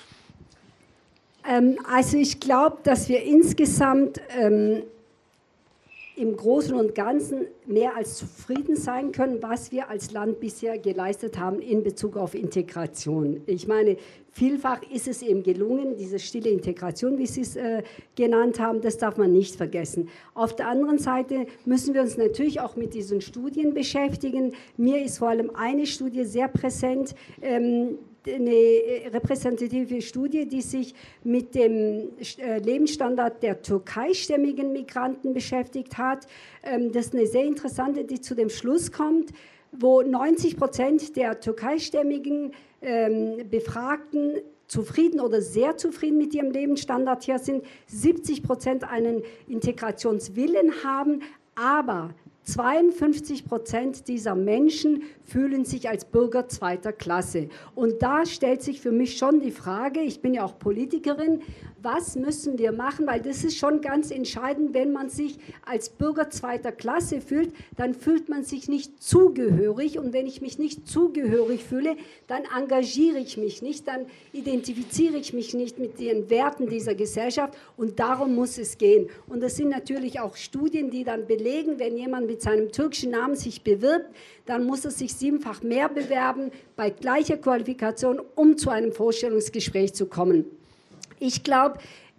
Ähm, also ich glaube, dass wir insgesamt ähm, im Großen und Ganzen mehr als zufrieden sein können, was wir als Land bisher geleistet haben in Bezug auf Integration. Ich meine, vielfach ist es eben gelungen, diese stille Integration, wie Sie es äh, genannt haben, das darf man nicht vergessen. Auf der anderen Seite müssen wir uns natürlich auch mit diesen Studien beschäftigen. Mir ist vor allem eine Studie sehr präsent, ähm, eine repräsentative Studie, die sich mit dem Lebensstandard der türkeistämmigen Migranten beschäftigt hat. Das ist eine sehr interessante, die zu dem Schluss kommt, wo neunzig Prozent der türkeistämmigen Befragten zufrieden oder sehr zufrieden mit ihrem Lebensstandard hier sind, siebzig Prozent einen Integrationswillen haben, aber zweiundfünfzig Prozent dieser Menschen fühlen sich als Bürger zweiter Klasse. Und da stellt sich für mich schon die Frage, ich bin ja auch Politikerin, was müssen wir machen? Weil das ist schon ganz entscheidend, wenn man sich als Bürger zweiter Klasse fühlt, dann fühlt man sich nicht zugehörig. Und wenn ich mich nicht zugehörig fühle, dann engagiere ich mich nicht, dann identifiziere ich mich nicht mit den Werten dieser Gesellschaft. Und darum muss es gehen. Und das sind natürlich auch Studien, die dann belegen, wenn jemand mit seinem türkischen Namen sich bewirbt, dann muss er sich siebenfach mehr bewerben bei gleicher Qualifikation, um zu einem Vorstellungsgespräch zu kommen. Ich glaube,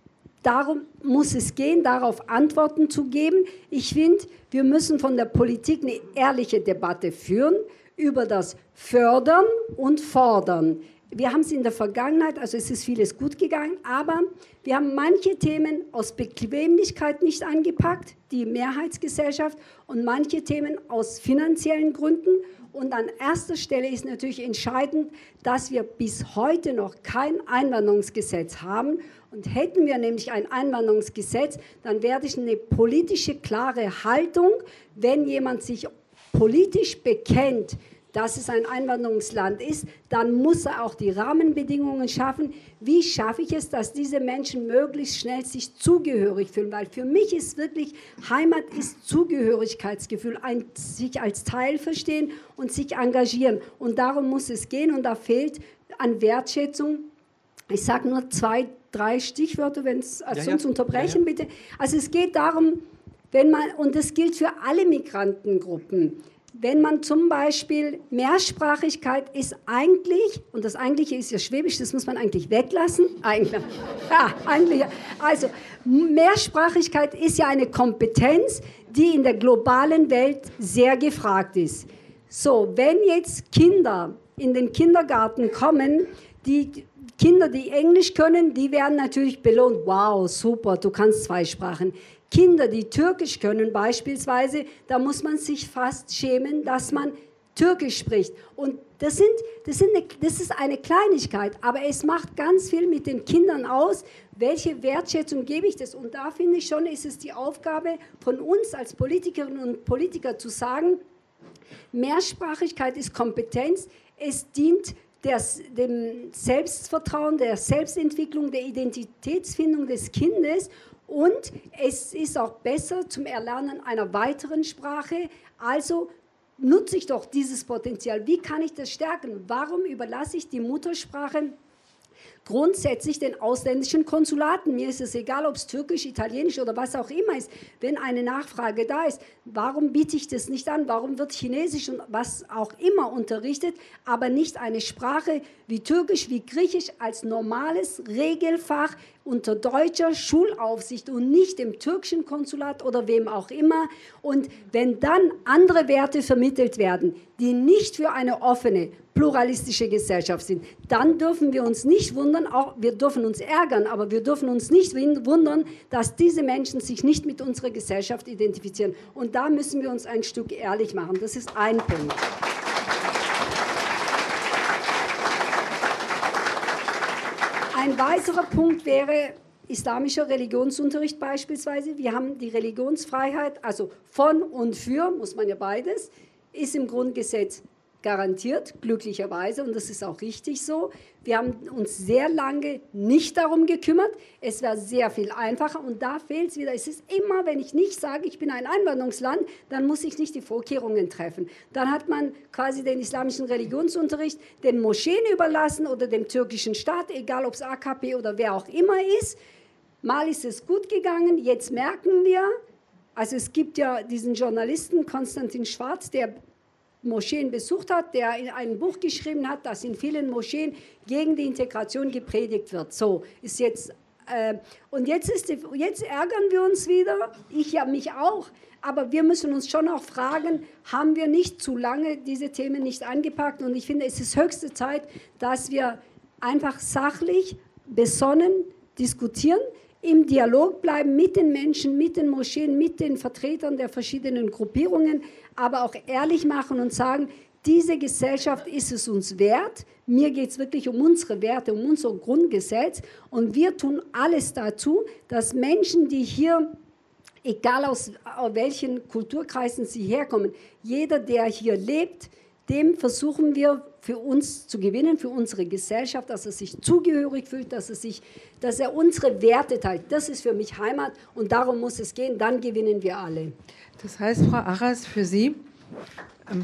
darum muss es gehen, darauf Antworten zu geben. Ich finde, wir müssen von der Politik eine ehrliche Debatte führen über das Fördern und Fordern. Wir haben es in der Vergangenheit, also es ist vieles gut gegangen, aber wir haben manche Themen aus Bequemlichkeit nicht angepackt, die Mehrheitsgesellschaft, und manche Themen aus finanziellen Gründen. Und an erster Stelle ist natürlich entscheidend, dass wir bis heute noch kein Einwanderungsgesetz haben. Und hätten wir nämlich ein Einwanderungsgesetz, dann wäre es eine politische, klare Haltung, wenn jemand sich politisch bekennt, dass es ein Einwanderungsland ist, dann muss er auch die Rahmenbedingungen schaffen. Wie schaffe ich es, dass diese Menschen möglichst schnell sich zugehörig fühlen? Weil für mich ist wirklich, Heimat ist Zugehörigkeitsgefühl, ein, sich als Teil verstehen und sich engagieren. Und darum muss es gehen und da fehlt an Wertschätzung. Ich sage nur zwei, drei Stichwörter, wenn es also ja, sonst ja. unterbrechen, ja, ja. bitte. Also es geht darum, wenn man, und das gilt für alle Migrantengruppen, wenn man zum Beispiel, Mehrsprachigkeit ist eigentlich, und das Eigentliche ist ja Schwäbisch, das muss man eigentlich weglassen, eigentlich, ja, eigentlich, also Mehrsprachigkeit ist ja eine Kompetenz, die in der globalen Welt sehr gefragt ist. So, wenn jetzt Kinder in den Kindergarten kommen, die Kinder, die Englisch können, die werden natürlich belohnt, wow, super, du kannst zwei Sprachen. Kinder, die Türkisch können beispielsweise, da muss man sich fast schämen, dass man Türkisch spricht. Und das, sind, das, sind eine, das ist eine Kleinigkeit, aber es macht ganz viel mit den Kindern aus, welche Wertschätzung gebe ich das. Und da finde ich schon, ist es die Aufgabe von uns als Politikerinnen und Politiker zu sagen, Mehrsprachigkeit ist Kompetenz, es dient der, dem Selbstvertrauen, der Selbstentwicklung, der Identitätsfindung des Kindes. Und es ist auch besser zum Erlernen einer weiteren Sprache. Also nutze ich doch dieses Potenzial. Wie kann ich das stärken? Warum überlasse ich die Muttersprache grundsätzlich den ausländischen Konsulaten? Mir ist es egal, ob es Türkisch, Italienisch oder was auch immer ist. Wenn eine Nachfrage da ist, warum biete ich das nicht an? Warum wird Chinesisch und was auch immer unterrichtet, aber nicht eine Sprache wie Türkisch, wie Griechisch als normales Regelfach unter deutscher Schulaufsicht und nicht dem türkischen Konsulat oder wem auch immer. Und wenn dann andere Werte vermittelt werden, die nicht für eine offene, pluralistische Gesellschaft sind, dann dürfen wir uns nicht wundern, auch wir dürfen uns ärgern, aber wir dürfen uns nicht wundern, dass diese Menschen sich nicht mit unserer Gesellschaft identifizieren. Und da müssen wir uns ein Stück ehrlich machen. Das ist ein Punkt. Ein weiterer Punkt wäre islamischer Religionsunterricht beispielsweise. Wir haben die Religionsfreiheit, also von und für, muss man ja beides, ist im Grundgesetz garantiert, glücklicherweise, und das ist auch richtig so. Wir haben uns sehr lange nicht darum gekümmert. Es wäre sehr viel einfacher und da fehlt es wieder. Es ist immer, wenn ich nicht sage, ich bin ein Einwanderungsland, dann muss ich nicht die Vorkehrungen treffen. Dann hat man quasi den islamischen Religionsunterricht den Moscheen überlassen oder dem türkischen Staat, egal ob es A K P oder wer auch immer ist. Mal ist es gut gegangen, jetzt merken wir, also es gibt ja diesen Journalisten Konstantin Schwarz, der Moscheen besucht hat, der ein Buch geschrieben hat, das in vielen Moscheen gegen die Integration gepredigt wird. So ist jetzt, äh, und jetzt, ist die, jetzt ärgern wir uns wieder, ich ja mich auch, aber wir müssen uns schon auch fragen, haben wir nicht zu lange diese Themen nicht angepackt? Und ich finde, es ist höchste Zeit, dass wir einfach sachlich, besonnen diskutieren, im Dialog bleiben mit den Menschen, mit den Moscheen, mit den Vertretern der verschiedenen Gruppierungen, aber auch ehrlich machen und sagen, diese Gesellschaft ist es uns wert, mir geht es wirklich um unsere Werte, um unser Grundgesetz und wir tun alles dazu, dass Menschen, die hier egal aus welchen Kulturkreisen sie herkommen, jeder, der hier lebt, dem versuchen wir für uns zu gewinnen, für unsere Gesellschaft, dass er sich zugehörig fühlt, dass er, sich, dass er unsere Werte teilt. Das ist für mich Heimat und darum muss es gehen, dann gewinnen wir alle. Das heißt, Frau Arras, für Sie ähm,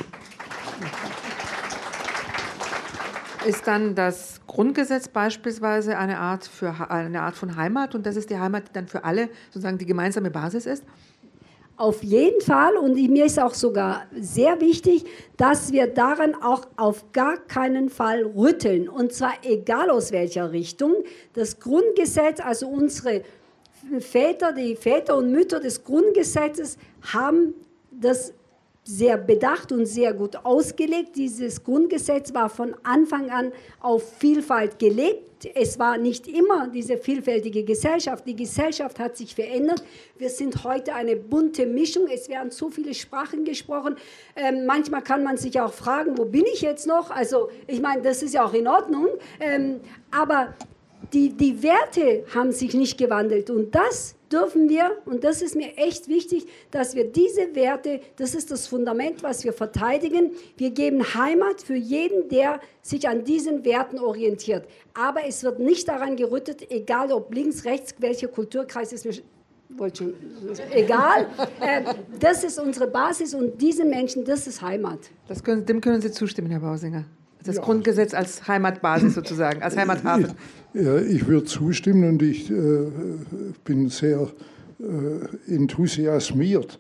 ist dann das Grundgesetz beispielsweise eine Art, für, eine Art von Heimat und das ist die Heimat, die dann für alle sozusagen die gemeinsame Basis ist? Auf jeden Fall und mir ist auch sogar sehr wichtig, dass wir daran auch auf gar keinen Fall rütteln und zwar egal aus welcher Richtung. Das Grundgesetz, also unsere Väter, die Väter und Mütter des Grundgesetzes haben das sehr bedacht und sehr gut ausgelegt. Dieses Grundgesetz war von Anfang an auf Vielfalt gelegt. Es war nicht immer diese vielfältige Gesellschaft. Die Gesellschaft hat sich verändert. Wir sind heute eine bunte Mischung. Es werden so viele Sprachen gesprochen. Ähm, manchmal kann man sich auch fragen, wo bin ich jetzt noch? Also ich meine, das ist ja auch in Ordnung. Ähm, aber die, die Werte haben sich nicht gewandelt und das dürfen wir, und das ist mir echt wichtig, dass wir diese Werte, das ist das Fundament, was wir verteidigen. Wir geben Heimat für jeden, der sich an diesen Werten orientiert. Aber es wird nicht daran gerüttet, egal ob links, rechts, welcher Kulturkreis ist mir wollte schon, egal. Äh, das ist unsere Basis und diesen Menschen, das ist Heimat. Das können, dem können Sie zustimmen, Herr Bausinger. Das Ja. Grundgesetz als Heimatbasis sozusagen, als Heimathafen. Ja, ich würde zustimmen und ich äh, bin sehr äh, enthusiasmiert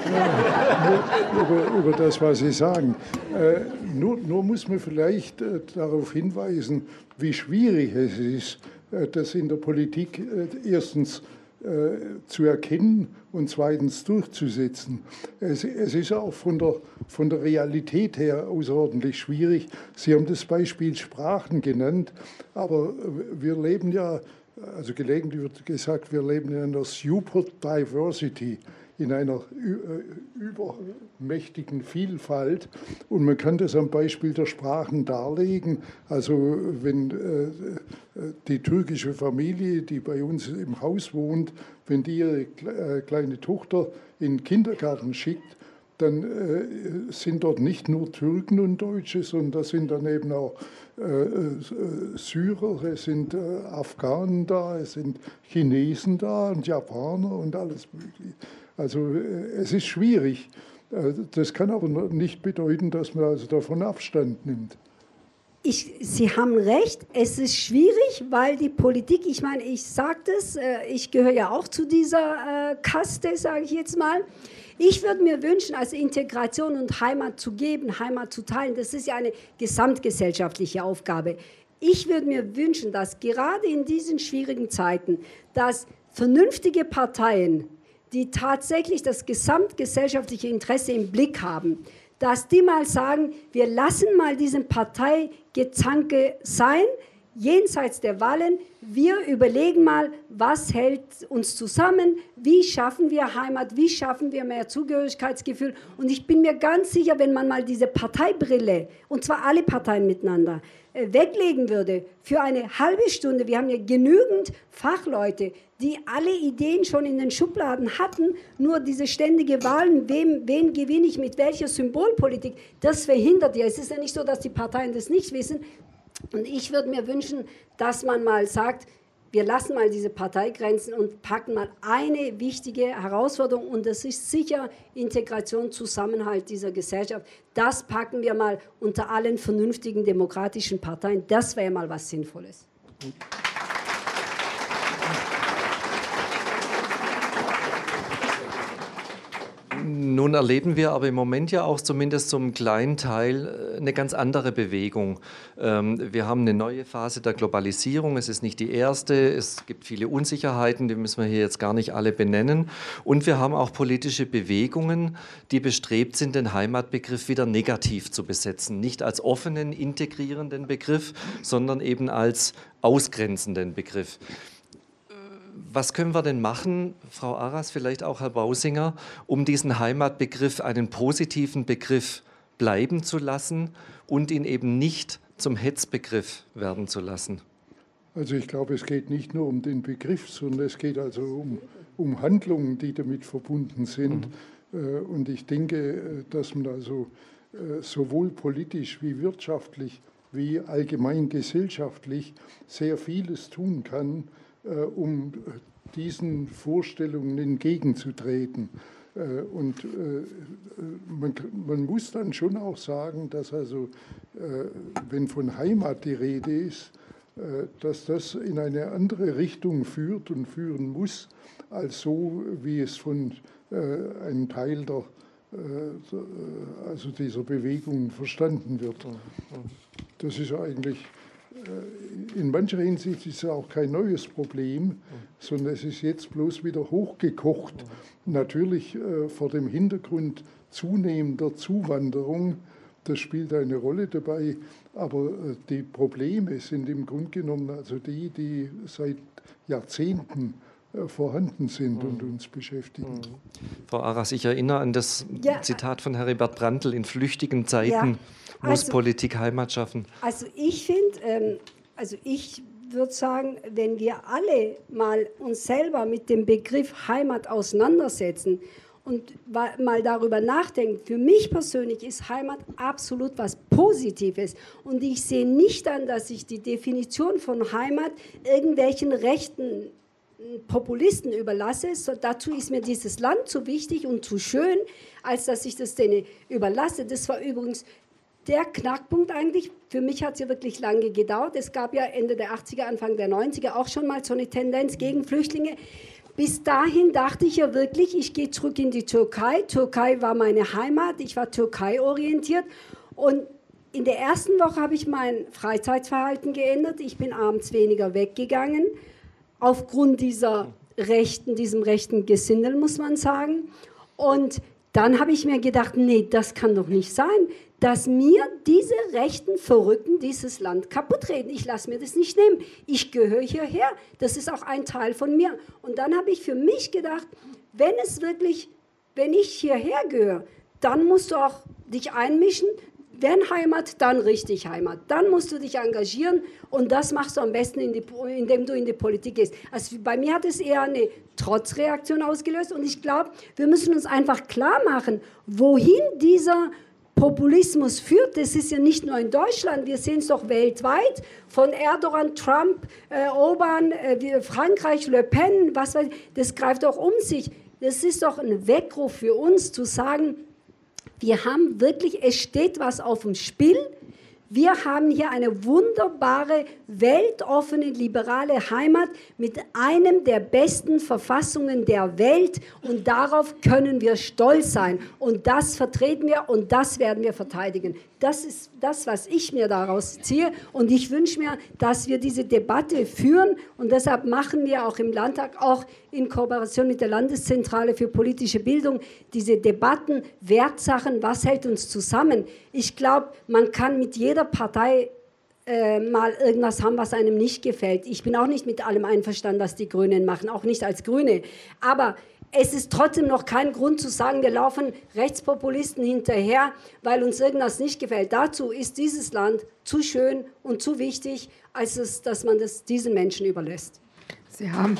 äh, über, über das, was Sie sagen. Äh, nur, nur muss man vielleicht äh, darauf hinweisen, wie schwierig es ist, äh, das in der Politik äh, erstens äh, zu erkennen und zweitens durchzusetzen. Es, es ist auch von der, von der Realität her außerordentlich schwierig. Sie haben das Beispiel Sprachen genannt, aber wir leben ja, also gelegentlich wird gesagt, wir leben in einer Super Diversity, in einer übermächtigen Vielfalt. Und man kann das am Beispiel der Sprachen darlegen. Also wenn äh, die türkische Familie, die bei uns im Haus wohnt, wenn die ihre äh, kleine Tochter in den Kindergarten schickt, dann äh, sind dort nicht nur Türken und Deutsche, sondern da sind dann eben auch äh, äh, Syrer, es sind äh, Afghanen da, es sind Chinesen da und Japaner und alles Mögliche. Also es ist schwierig. Das kann aber nicht bedeuten, dass man also davon Abstand nimmt. Ich, Sie haben recht, es ist schwierig, weil die Politik, ich meine, ich sage das, ich gehöre ja auch zu dieser Kaste, sage ich jetzt mal. Ich würde mir wünschen, also Integration und Heimat zu geben, Heimat zu teilen, das ist ja eine gesamtgesellschaftliche Aufgabe. Ich würde mir wünschen, dass gerade in diesen schwierigen Zeiten, dass vernünftige Parteien, die tatsächlich das gesamtgesellschaftliche Interesse im Blick haben, dass die mal sagen, wir lassen mal diesen Parteigezanke sein, jenseits der Wahlen, wir überlegen mal, was hält uns zusammen, wie schaffen wir Heimat, wie schaffen wir mehr Zugehörigkeitsgefühl. Und ich bin mir ganz sicher, wenn man mal diese Parteibrille, und zwar alle Parteien miteinander, weglegen würde für eine halbe Stunde, wir haben ja genügend Fachleute, die alle Ideen schon in den Schubladen hatten, nur diese ständige Wahlen, wem, wen gewinne ich mit welcher Symbolpolitik, das verhindert ja. Es ist ja nicht so, dass die Parteien das nicht wissen. Und ich würde mir wünschen, dass man mal sagt, wir lassen mal diese Parteigrenzen und packen mal eine wichtige Herausforderung und das ist sicher Integration, Zusammenhalt dieser Gesellschaft. Das packen wir mal unter allen vernünftigen demokratischen Parteien. Das wäre mal was Sinnvolles. Nun erleben wir aber im Moment ja auch zumindest zum kleinen Teil eine ganz andere Bewegung. Wir haben eine neue Phase der Globalisierung. Es ist nicht die erste. Es gibt viele Unsicherheiten, die müssen wir hier jetzt gar nicht alle benennen. Und wir haben auch politische Bewegungen, die bestrebt sind, den Heimatbegriff wieder negativ zu besetzen. Nicht als offenen, integrierenden Begriff, sondern eben als ausgrenzenden Begriff. Was können wir denn machen, Frau Arras, vielleicht auch Herr Bausinger, um diesen Heimatbegriff, einen positiven Begriff bleiben zu lassen und ihn eben nicht zum Hetzbegriff werden zu lassen? Also ich glaube, es geht nicht nur um den Begriff, sondern es geht also um, um Handlungen, die damit verbunden sind. Mhm. Und ich denke, dass man also sowohl politisch wie wirtschaftlich wie allgemein gesellschaftlich sehr vieles tun kann, um diesen Vorstellungen entgegenzutreten. Und man, man muss dann schon auch sagen, dass also, wenn von Heimat die Rede ist, dass das in eine andere Richtung führt und führen muss, als so, wie es von einem Teil der, also dieser Bewegung verstanden wird. Das ist eigentlich, in mancher Hinsicht ist es auch kein neues Problem, sondern es ist jetzt bloß wieder hochgekocht. Natürlich vor dem Hintergrund zunehmender Zuwanderung, das spielt eine Rolle dabei, aber die Probleme sind im Grunde genommen also die, die seit Jahrzehnten vorhanden sind und uns beschäftigen. Frau Arras, ich erinnere an das ja. Zitat von Heribert Brandl: In flüchtigen Zeiten ja. muss also, Politik Heimat schaffen. Also ich finde, ähm, also ich würde sagen, wenn wir alle mal uns selber mit dem Begriff Heimat auseinandersetzen und mal darüber nachdenken, für mich persönlich ist Heimat absolut was Positives. Und ich sehe nicht an, dass ich die Definition von Heimat irgendwelchen rechten Populisten überlasse. So, dazu ist mir dieses Land zu wichtig und zu schön, als dass ich das denen überlasse. Das war übrigens der Knackpunkt eigentlich. Für mich hat es ja wirklich lange gedauert. Es gab ja Ende der achtziger, Anfang der neunziger auch schon mal so eine Tendenz gegen Flüchtlinge. Bis dahin dachte ich ja wirklich, ich gehe zurück in die Türkei. Türkei war meine Heimat, ich war Türkei-orientiert. Und in der ersten Woche habe ich mein Freizeitverhalten geändert. Ich bin abends weniger weggegangen, aufgrund dieser rechten, diesem rechten Gesindel, muss man sagen. Und dann habe ich mir gedacht, nee, das kann doch nicht sein, dass mir diese rechten Verrückten dieses Land kaputtreden. Ich lasse mir das nicht nehmen. Ich gehöre hierher. Das ist auch ein Teil von mir. Und dann habe ich für mich gedacht, wenn es wirklich, wenn ich hierher gehöre, dann musst du auch dich einmischen. Wenn Heimat, dann richtig Heimat. Dann musst du dich engagieren und das machst du am besten, in die, indem du in die Politik gehst. Also bei mir hat es eher eine Trotzreaktion ausgelöst und ich glaube, wir müssen uns einfach klar machen, wohin dieser Populismus führt. Das ist ja nicht nur in Deutschland, wir sehen es doch weltweit, von Erdogan, Trump, äh, Orban, äh, Frankreich, Le Pen, was weiß ich, das greift doch um sich. Das ist doch ein Weckruf für uns, zu sagen, wir haben wirklich, es steht was auf dem Spiel. Wir haben hier eine wunderbare, weltoffene, liberale Heimat mit einem der besten Verfassungen der Welt und darauf können wir stolz sein und das vertreten wir und das werden wir verteidigen. Das ist das, was ich mir daraus ziehe und ich wünsche mir, dass wir diese Debatte führen und deshalb machen wir auch im Landtag, auch in Kooperation mit der Landeszentrale für politische Bildung, diese Debatten, Wertsachen, was hält uns zusammen. Ich glaube, man kann mit jeder Partei äh, mal irgendwas haben, was einem nicht gefällt. Ich bin auch nicht mit allem einverstanden, was die Grünen machen, auch nicht als Grüne. Aber es ist trotzdem noch kein Grund zu sagen, wir laufen Rechtspopulisten hinterher, weil uns irgendwas nicht gefällt. Dazu ist dieses Land zu schön und zu wichtig, als es, dass man das diesen Menschen überlässt. Sie haben...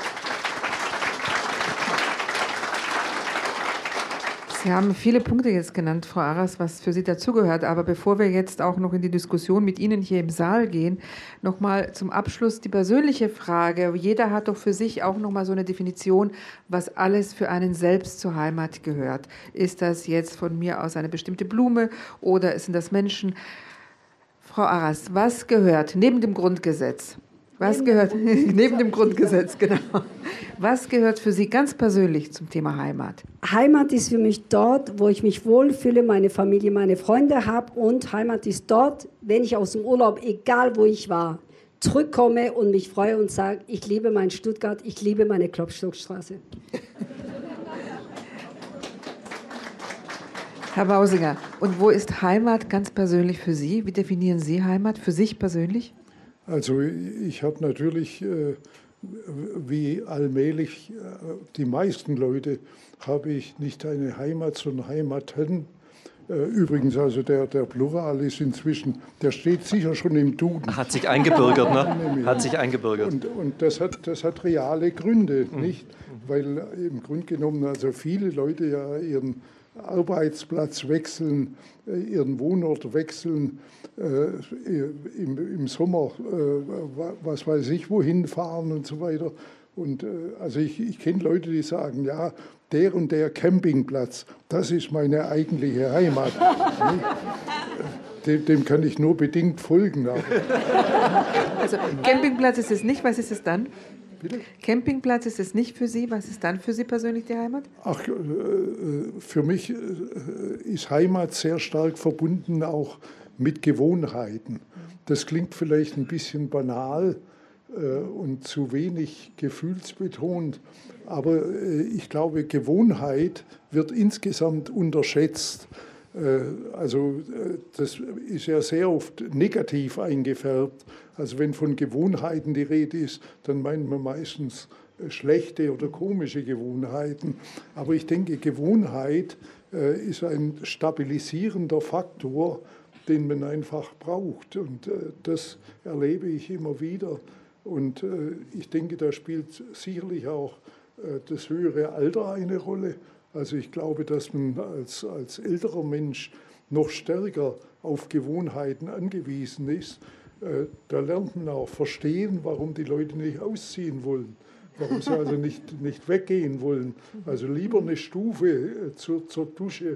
Sie haben viele Punkte jetzt genannt, Frau Arras, was für Sie dazugehört. Aber bevor wir jetzt auch noch in die Diskussion mit Ihnen hier im Saal gehen, nochmal zum Abschluss die persönliche Frage. Jeder hat doch für sich auch nochmal so eine Definition, was alles für einen selbst zur Heimat gehört. Ist das jetzt von mir aus eine bestimmte Blume oder sind das Menschen? Frau Arras, was gehört neben dem Grundgesetz? Was neben gehört dem neben dem Grundgesetz, genau. Was gehört für Sie ganz persönlich zum Thema Heimat? Heimat ist für mich dort, wo ich mich wohlfühle, meine Familie, meine Freunde habe. Und Heimat ist dort, wenn ich aus dem Urlaub, egal wo ich war, zurückkomme und mich freue und sage, ich liebe mein Stuttgart, ich liebe meine Klopstockstraße. Herr Bausinger, und wo ist Heimat ganz persönlich für Sie? Wie definieren Sie Heimat für sich persönlich? Also ich habe natürlich, äh, wie allmählich äh, die meisten Leute, habe ich nicht eine Heimat, sondern Heimaten. Übrigens, also der, der Plural ist inzwischen, der steht sicher schon im Duden. Hat sich eingebürgert, ne? Hat sich eingebürgert. Und, und das, hat, das hat reale Gründe, mhm. nicht? Weil im Grunde genommen also viele Leute ja ihren Arbeitsplatz wechseln, ihren Wohnort wechseln, äh, im, im Sommer, äh, was weiß ich, wohin fahren und so weiter. Und äh, also ich, ich kenne Leute, die sagen, ja, der und der Campingplatz, das ist meine eigentliche Heimat. dem, dem kann ich nur bedingt folgen. Also Campingplatz ist es nicht, was ist es dann? Bitte? Campingplatz ist es nicht für Sie, was ist dann für Sie persönlich die Heimat? Ach, für mich ist Heimat sehr stark verbunden auch mit Gewohnheiten. Das klingt vielleicht ein bisschen banal und zu wenig gefühlsbetont, aber ich glaube, Gewohnheit wird insgesamt unterschätzt. Also das ist ja sehr oft negativ eingefärbt. Also wenn von Gewohnheiten die Rede ist, dann meint man meistens schlechte oder komische Gewohnheiten. Aber ich denke, Gewohnheit ist ein stabilisierender Faktor, den man einfach braucht. Und das erlebe ich immer wieder. Und ich denke, da spielt sicherlich auch das höhere Alter eine Rolle. Also ich glaube, dass man als, als älterer Mensch noch stärker auf Gewohnheiten angewiesen ist. Da lernt man auch verstehen, warum die Leute nicht ausziehen wollen, warum sie also nicht, nicht weggehen wollen. Also lieber eine Stufe zur, zur Dusche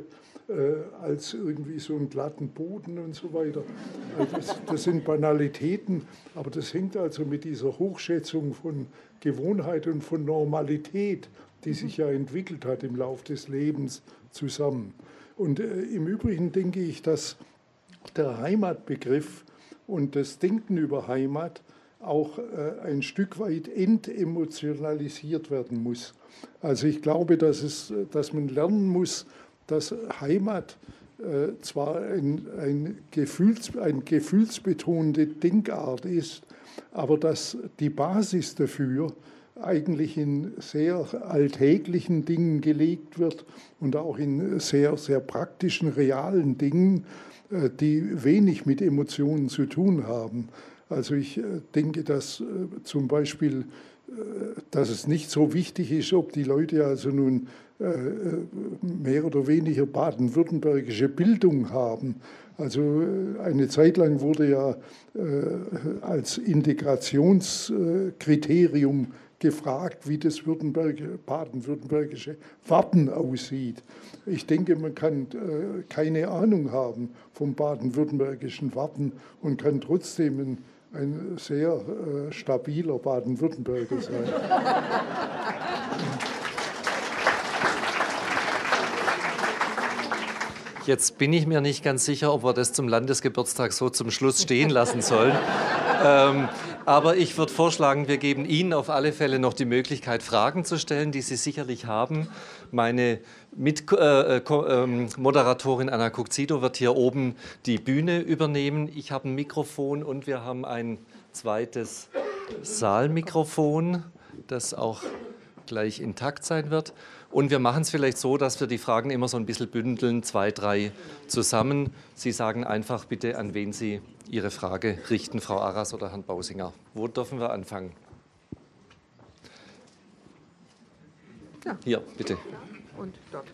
als irgendwie so einen glatten Boden und so weiter. Das, das sind Banalitäten, aber das hängt also mit dieser Hochschätzung von Gewohnheit und von Normalität, die sich ja entwickelt hat im Lauf des Lebens, zusammen. Und äh, im Übrigen denke ich, dass der Heimatbegriff und das Denken über Heimat auch äh, ein Stück weit entemotionalisiert werden muss. Also ich glaube, dass, es, dass man lernen muss, dass Heimat äh, zwar ein, ein, Gefühls, ein gefühlsbetonte Denkart ist, aber dass die Basis dafür eigentlich in sehr alltäglichen Dingen gelegt wird und auch in sehr, sehr praktischen, realen Dingen, die wenig mit Emotionen zu tun haben. Also ich denke, dass zum Beispiel, dass es nicht so wichtig ist, ob die Leute also nun mehr oder weniger baden-württembergische Bildung haben. Also eine Zeit lang wurde ja als Integrationskriterium gefragt, wie das baden-württembergische Wappen aussieht. Ich denke, man kann äh, keine Ahnung haben vom baden-württembergischen Wappen und kann trotzdem ein, ein sehr äh, stabiler Baden-Württemberger sein. Jetzt bin ich mir nicht ganz sicher, ob wir das zum Landesgeburtstag so zum Schluss stehen lassen sollen. ähm, aber ich würde vorschlagen, wir geben Ihnen auf alle Fälle noch die Möglichkeit, Fragen zu stellen, die Sie sicherlich haben. Meine Mit äh, äh, Moderatorin Anna Cuccido wird hier oben die Bühne übernehmen. Ich habe ein Mikrofon und wir haben ein zweites Saalmikrofon, das auch gleich intakt sein wird. Und wir machen es vielleicht so, dass wir die Fragen immer so ein bisschen bündeln, zwei, drei zusammen. Sie sagen einfach bitte, an wen Sie Ihre Frage richten, Frau Arras oder Herrn Bausinger. Wo dürfen wir anfangen? Ja. Hier, bitte. Und dort.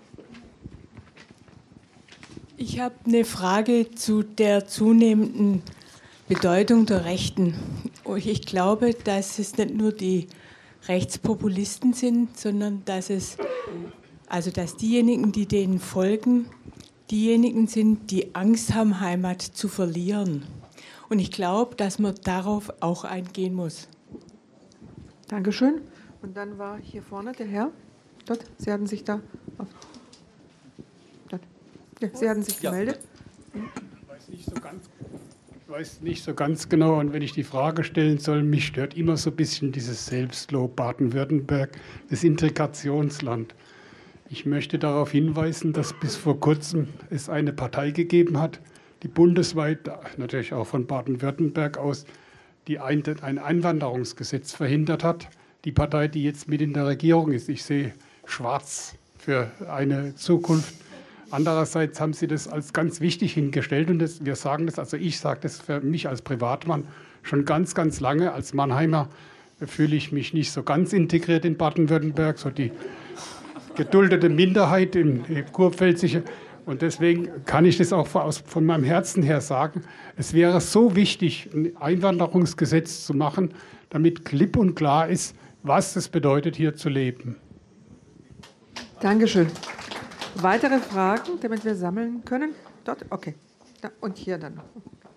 Ich habe eine Frage zu der zunehmenden Bedeutung der Rechten. Ich glaube, dass es nicht nur die Rechtspopulisten sind, sondern dass es, also dass diejenigen, die denen folgen, diejenigen sind, die Angst haben, Heimat zu verlieren. Und ich glaube, dass man darauf auch eingehen muss. Dankeschön. Und dann war hier vorne der Herr. Dort, Sie hatten sich da auf, dort. Ja, Sie hatten sich gemeldet. Ich weiß nicht so ganz, ich weiß nicht so ganz genau, und wenn ich die Frage stellen soll, mich stört immer so ein bisschen dieses Selbstlob Baden-Württemberg, das Integrationsland. Ich möchte darauf hinweisen, dass bis vor kurzem es eine Partei gegeben hat, die bundesweit, natürlich auch von Baden-Württemberg aus, die ein, ein Einwanderungsgesetz verhindert hat. Die Partei, die jetzt mit in der Regierung ist. Ich sehe schwarz für eine Zukunft Andererseits haben Sie das als ganz wichtig hingestellt und das, wir sagen das, also ich sage das für mich als Privatmann schon ganz, ganz lange. Als Mannheimer fühle ich mich nicht so ganz integriert in Baden-Württemberg, so die geduldete Minderheit im, im Kurpfälzischen. Und deswegen kann ich das auch von meinem Herzen her sagen, es wäre so wichtig, ein Einwanderungsgesetz zu machen, damit klipp und klar ist, was es bedeutet, hier zu leben. Dankeschön. Weitere Fragen, damit wir sammeln können? Dort? Okay. Da, und hier dann noch.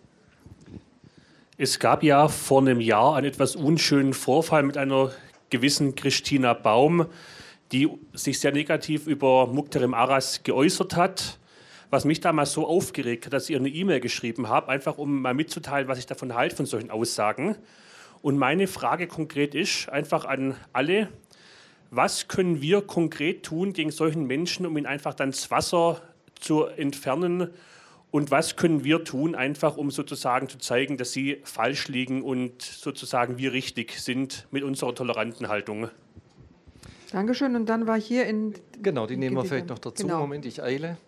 Es gab ja vor einem Jahr einen etwas unschönen Vorfall mit einer gewissen Christina Baum, die sich sehr negativ über Mukhterem Aras geäußert hat, was mich damals so aufgeregt hat, dass ich ihr eine E-Mail geschrieben habe, einfach um mal mitzuteilen, was ich davon halte, von solchen Aussagen. Und meine Frage konkret ist, einfach an alle, was können wir konkret tun gegen solchen Menschen, um ihn einfach dann ins Wasser zu entfernen? Und was können wir tun, einfach um sozusagen zu zeigen, dass sie falsch liegen und sozusagen wir richtig sind mit unserer toleranten Haltung? Dankeschön. Und dann war hier in... Genau, die nehmen wir vielleicht noch dazu. Genau. Moment, ich eile.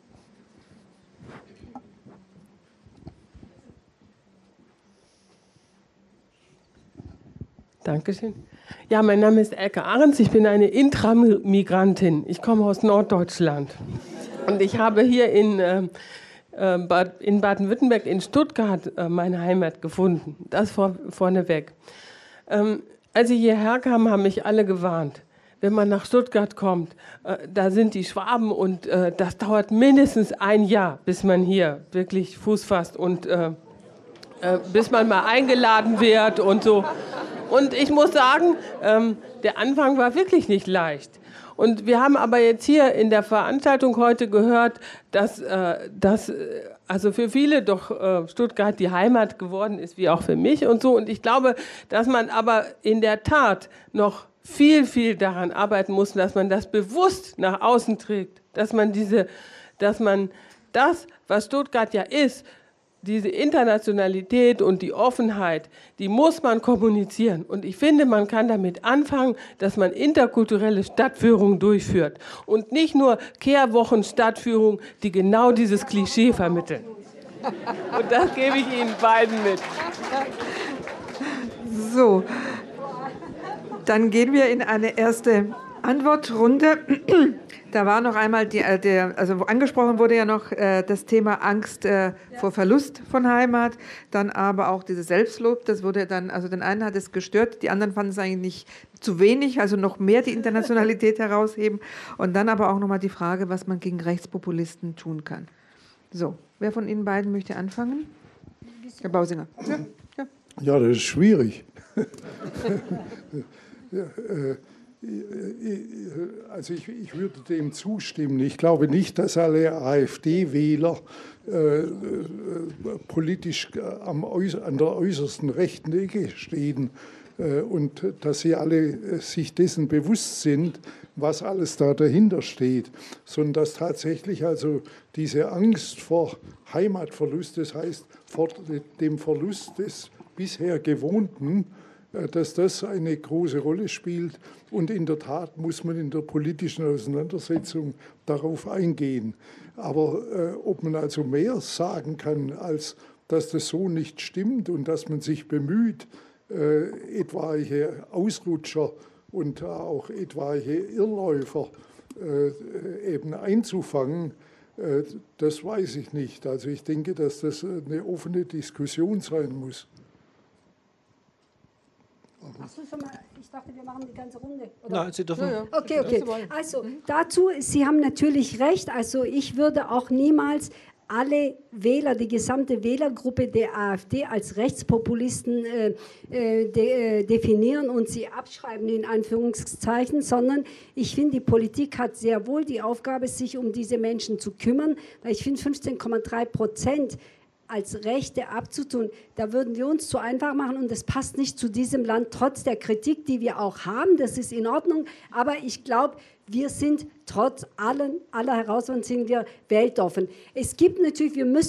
Dankeschön. Ja, mein Name ist Elke Ahrens. Ich bin eine Intramigrantin. Ich komme aus Norddeutschland. Und ich habe hier in, äh, Bad, in Baden-Württemberg, in Stuttgart, äh, meine Heimat gefunden. Das vor, vorneweg. Ähm, als ich hierher kam, haben mich alle gewarnt. Wenn man nach Stuttgart kommt, äh, da sind die Schwaben und äh, das dauert mindestens ein Jahr, bis man hier wirklich Fuß fasst und äh, äh, bis man mal eingeladen wird und so. Und ich muss sagen, ähm, der Anfang war wirklich nicht leicht. Und wir haben aber jetzt hier in der Veranstaltung heute gehört, dass, äh, dass äh, also für viele doch äh, Stuttgart die Heimat geworden ist, wie auch für mich und so. Und ich glaube, dass man aber in der Tat noch viel, viel daran arbeiten muss, dass man das bewusst nach außen trägt, dass man diese, dass man das, was Stuttgart ja ist, diese Internationalität und die Offenheit, die muss man kommunizieren. Und ich finde, man kann damit anfangen, dass man interkulturelle Stadtführungen durchführt und nicht nur Kehrwochen-Stadtführungen, die genau dieses Klischee vermitteln. Und das gebe ich Ihnen beiden mit. So, dann gehen wir in eine erste Antwortrunde. Da war noch einmal, die, der, also angesprochen wurde ja noch äh, das Thema Angst äh, vor Verlust von Heimat, dann aber auch dieses Selbstlob, das wurde dann, also den einen hat es gestört, die anderen fanden es eigentlich nicht zu wenig, also noch mehr die Internationalität herausheben und dann aber auch nochmal die Frage, was man gegen Rechtspopulisten tun kann. So, wer von Ihnen beiden möchte anfangen? Herr Bausinger. Ja, ja. Ja, das ist schwierig. ja, äh, Also ich, ich würde dem zustimmen. Ich glaube nicht, dass alle AfD-Wähler äh, politisch am, an der äußersten rechten Ecke stehen äh, und dass sie alle sich dessen bewusst sind, was alles da dahinter steht, sondern dass tatsächlich also diese Angst vor Heimatverlust, das heißt vor dem Verlust des bisher Gewohnten, dass das eine große Rolle spielt. Und in der Tat muss man in der politischen Auseinandersetzung darauf eingehen. Aber äh, ob man also mehr sagen kann, als dass das so nicht stimmt und dass man sich bemüht, äh, etwaige Ausrutscher und auch etwaige Irrläufer äh, eben einzufangen, äh, das weiß ich nicht. Also ich denke, dass das eine offene Diskussion sein muss. Ach so, schon mal, ich dachte, wir machen die ganze Runde. Oder? Nein, Sie dürfen. Ja, ja. Okay, okay. Also dazu, Sie haben natürlich recht. Also ich würde auch niemals alle Wähler, die gesamte Wählergruppe der AfD als Rechtspopulisten äh, de, äh, definieren und sie abschreiben in Anführungszeichen, sondern ich finde, die Politik hat sehr wohl die Aufgabe, sich um diese Menschen zu kümmern, weil ich finde fünfzehn Komma drei Prozent als Rechte abzutun, da würden wir uns zu einfach machen und das passt nicht zu diesem Land, trotz der Kritik, die wir auch haben, das ist in Ordnung, aber ich glaube, wir sind trotz allen, aller Herausforderungen sind wir weltoffen. Es gibt natürlich, wir müssen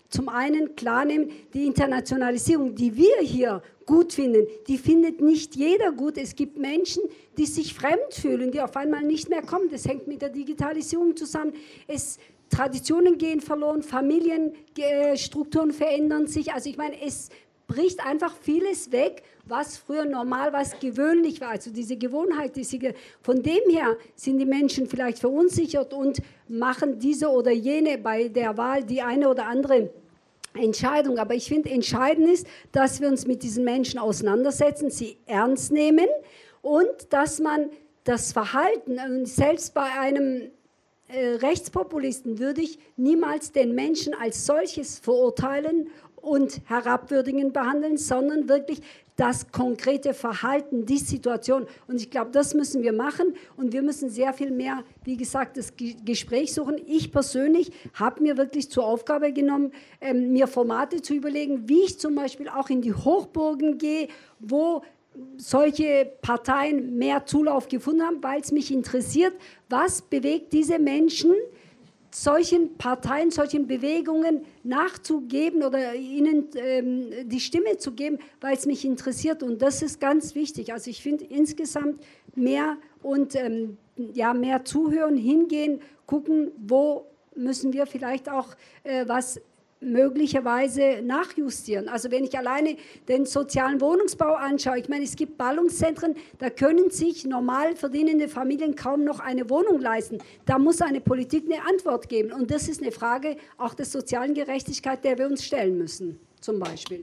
zum einen klar nehmen, die Internationalisierung, die wir hier gut finden, die findet nicht jeder gut. Es gibt Menschen, die sich fremd fühlen, die auf einmal nicht mehr kommen. Das hängt mit der Digitalisierung zusammen. Es, Traditionen gehen verloren, Familienstrukturen verändern sich. Also ich meine, es bricht einfach vieles weg, was früher normal, was gewöhnlich war. Also diese Gewohnheit, diese, von dem her sind die Menschen vielleicht verunsichert und machen diese oder jene bei der Wahl die eine oder andere Entscheidung. Aber ich finde, entscheidend ist, dass wir uns mit diesen Menschen auseinandersetzen, sie ernst nehmen und dass man das Verhalten, selbst bei einem äh, Rechtspopulisten würde ich niemals den Menschen als solches verurteilen und herabwürdigend behandeln, sondern wirklich das konkrete Verhalten, die Situation. Und ich glaube, das müssen wir machen und wir müssen sehr viel mehr, wie gesagt, das Gespräch suchen. Ich persönlich habe mir wirklich zur Aufgabe genommen, ähm, mir Formate zu überlegen, wie ich zum Beispiel auch in die Hochburgen gehe, wo solche Parteien mehr Zulauf gefunden haben, weil es mich interessiert, was bewegt diese Menschen, solchen Parteien, solchen Bewegungen nachzugeben oder ihnen ähm, die Stimme zu geben, weil es mich interessiert. Und das ist ganz wichtig. Also ich finde insgesamt mehr und ähm, ja, mehr zuhören, hingehen, gucken, wo müssen wir vielleicht auch äh, was möglicherweise nachjustieren. Also wenn ich alleine den sozialen Wohnungsbau anschaue, ich meine, es gibt Ballungszentren, da können sich normal verdienende Familien kaum noch eine Wohnung leisten. Da muss eine Politik eine Antwort geben. Und das ist eine Frage auch der sozialen Gerechtigkeit, der wir uns stellen müssen, zum Beispiel.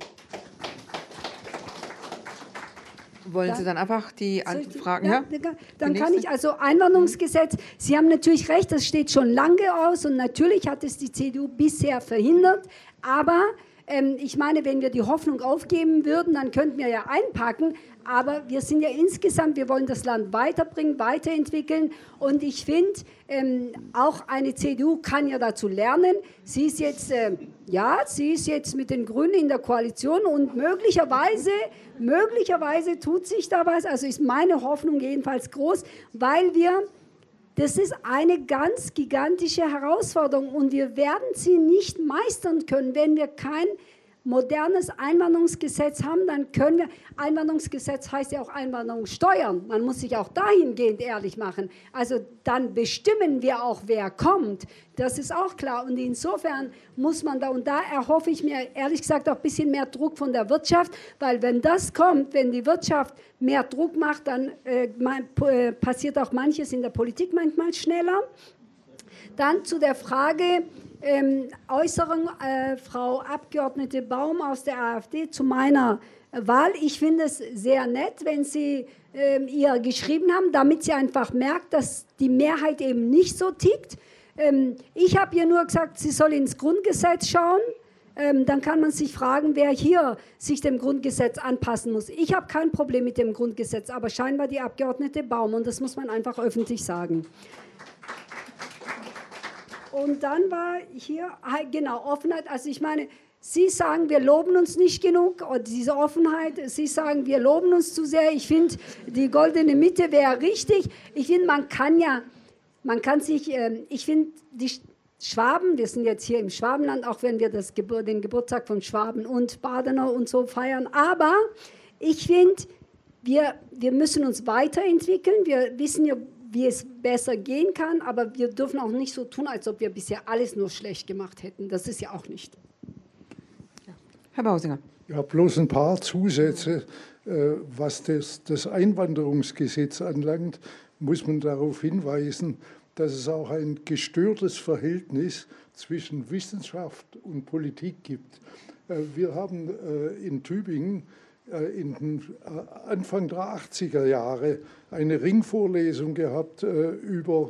Wollen dann, Sie dann einfach die Fragen? Ja, ja? Dann kann ich, also Einwanderungsgesetz, Sie haben natürlich recht, das steht schon lange aus und natürlich hat es die C D U bisher verhindert, aber ähm, ich meine, wenn wir die Hoffnung aufgeben würden, dann könnten wir ja einpacken, aber wir sind ja insgesamt, wir wollen das Land weiterbringen, weiterentwickeln und ich finde, ähm, auch eine C D U kann ja dazu lernen. Sie ist jetzt, äh, ja, sie ist jetzt mit den Grünen in der Koalition und möglicherweise, möglicherweise tut sich da was, also ist meine Hoffnung jedenfalls groß, weil wir, das ist eine ganz gigantische Herausforderung und wir werden sie nicht meistern können, wenn wir kein modernes Einwanderungsgesetz haben, dann können wir, Einwanderungsgesetz heißt ja auch Einwanderungssteuern, man muss sich auch dahingehend ehrlich machen, also dann bestimmen wir auch, wer kommt, das ist auch klar und insofern muss man da, und da erhoffe ich mir ehrlich gesagt auch ein bisschen mehr Druck von der Wirtschaft, weil wenn das kommt, wenn die Wirtschaft mehr Druck macht, dann äh, man, äh, passiert auch manches in der Politik manchmal schneller. Dann zu der Frage, Ähm, Äußerung, äh, Frau Abgeordnete Baum aus der AfD zu meiner äh, Wahl. Ich finde es sehr nett, wenn Sie äh, ihr geschrieben haben, damit sie einfach merkt, dass die Mehrheit eben nicht so tickt. Ähm, ich habe ihr nur gesagt, sie soll ins Grundgesetz schauen. Ähm, dann kann man sich fragen, wer hier sich dem Grundgesetz anpassen muss. Ich habe kein Problem mit dem Grundgesetz, aber scheinbar die Abgeordnete Baum und das muss man einfach öffentlich sagen. Und dann war hier, genau, Offenheit, also ich meine, Sie sagen, wir loben uns nicht genug, oder diese Offenheit, Sie sagen, wir loben uns zu sehr. Ich finde, die goldene Mitte wäre richtig. Ich finde, man kann ja, man kann sich, äh, ich finde, die Schwaben, wir sind jetzt hier im Schwabenland, auch wenn wir das Gebur- den Geburtstag von Schwaben und Badener und so feiern, aber ich finde, wir, wir müssen uns weiterentwickeln, wir wissen ja, wie es besser gehen kann, aber wir dürfen auch nicht so tun, als ob wir bisher alles nur schlecht gemacht hätten. Das ist ja auch nicht. Herr Bausinger. Ja, bloß ein paar Zusätze. Was das, das Einwanderungsgesetz anlangt, muss man darauf hinweisen, dass es auch ein gestörtes Verhältnis zwischen Wissenschaft und Politik gibt. Wir haben in Tübingen in den Anfang der achtziger Jahre eine Ringvorlesung gehabt über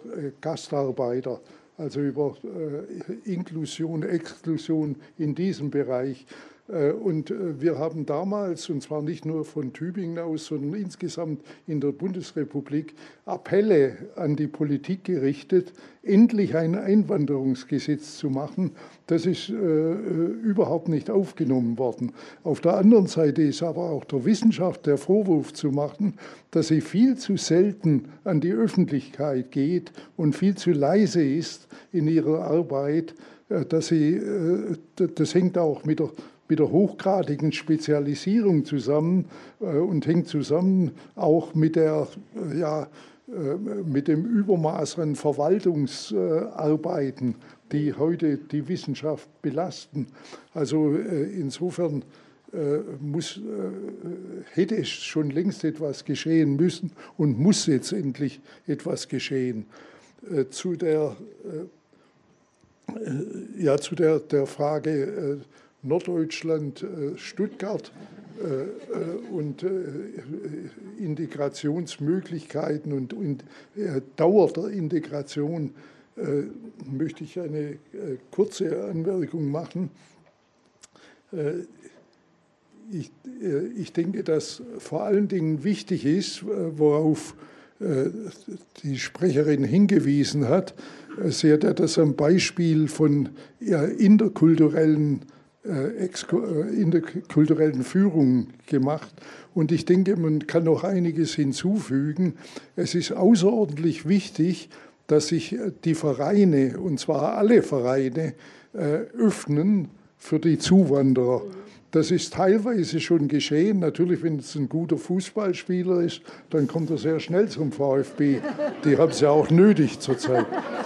Gastarbeiter, also über Inklusion, Exklusion in diesem Bereich. Und wir haben damals, und zwar nicht nur von Tübingen aus, sondern insgesamt in der Bundesrepublik, Appelle an die Politik gerichtet, endlich ein Einwanderungsgesetz zu machen. Das ist äh, überhaupt nicht aufgenommen worden. Auf der anderen Seite ist aber auch der Wissenschaft der Vorwurf zu machen, dass sie viel zu selten an die Öffentlichkeit geht und viel zu leise ist in ihrer Arbeit. Dass sie, äh, das hängt auch mit der mit der hochgradigen Spezialisierung zusammen äh, und hängt zusammen auch mit, der, äh, ja, äh, mit dem Übermaß an Verwaltungsarbeiten, die heute die Wissenschaft belasten. Also äh, insofern äh, muss, äh, hätte es schon längst etwas geschehen müssen und muss jetzt endlich etwas geschehen. Äh, zu der, äh, ja, zu der, der Frage, äh, Norddeutschland, Stuttgart und Integrationsmöglichkeiten und Dauer der Integration möchte ich eine kurze Anmerkung machen. Ich, ich denke, dass vor allen Dingen wichtig ist, worauf die Sprecherin hingewiesen hat. Sie hat ja das am Beispiel von ja, interkulturellen interkulturellen Führung gemacht. Und ich denke, man kann noch einiges hinzufügen. Es ist außerordentlich wichtig, dass sich die Vereine, und zwar alle Vereine, öffnen für die Zuwanderer. Das ist teilweise schon geschehen. Natürlich, wenn es ein guter Fußballspieler ist, dann kommt er sehr schnell zum VfB. Die haben es ja auch nötig zurzeit.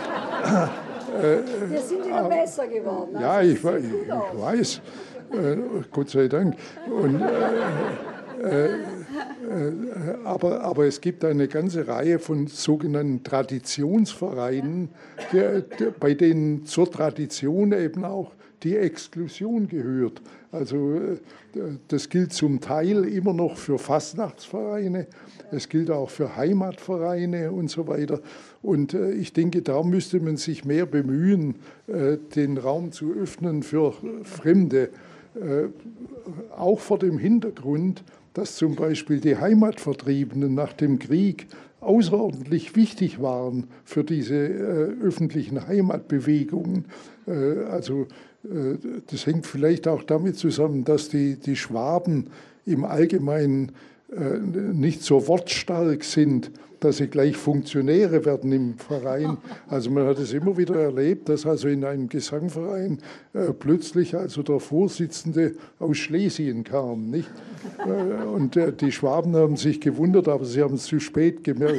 Wir sind immer besser geworden. Ja, ich, ich, ich weiß, äh, Gott sei Dank. Und, äh, äh, aber, aber es gibt eine ganze Reihe von sogenannten Traditionsvereinen, der, der, bei denen zur Tradition eben auch die Exklusion gehört. Also das gilt zum Teil immer noch für Fastnachtsvereine, es gilt auch für Heimatvereine und so weiter. Und ich denke, da müsste man sich mehr bemühen, den Raum zu öffnen für Fremde, auch vor dem Hintergrund, dass zum Beispiel die Heimatvertriebenen nach dem Krieg außerordentlich wichtig waren für diese öffentlichen Heimatbewegungen. Also das hängt vielleicht auch damit zusammen, dass die, die Schwaben im Allgemeinen äh, nicht so wortstark sind, dass sie gleich Funktionäre werden im Verein. Also man hat es immer wieder erlebt, dass also in einem Gesangverein äh, plötzlich also der Vorsitzende aus Schlesien kam, nicht? Äh, und äh, die Schwaben haben sich gewundert, aber sie haben es zu spät gemerkt.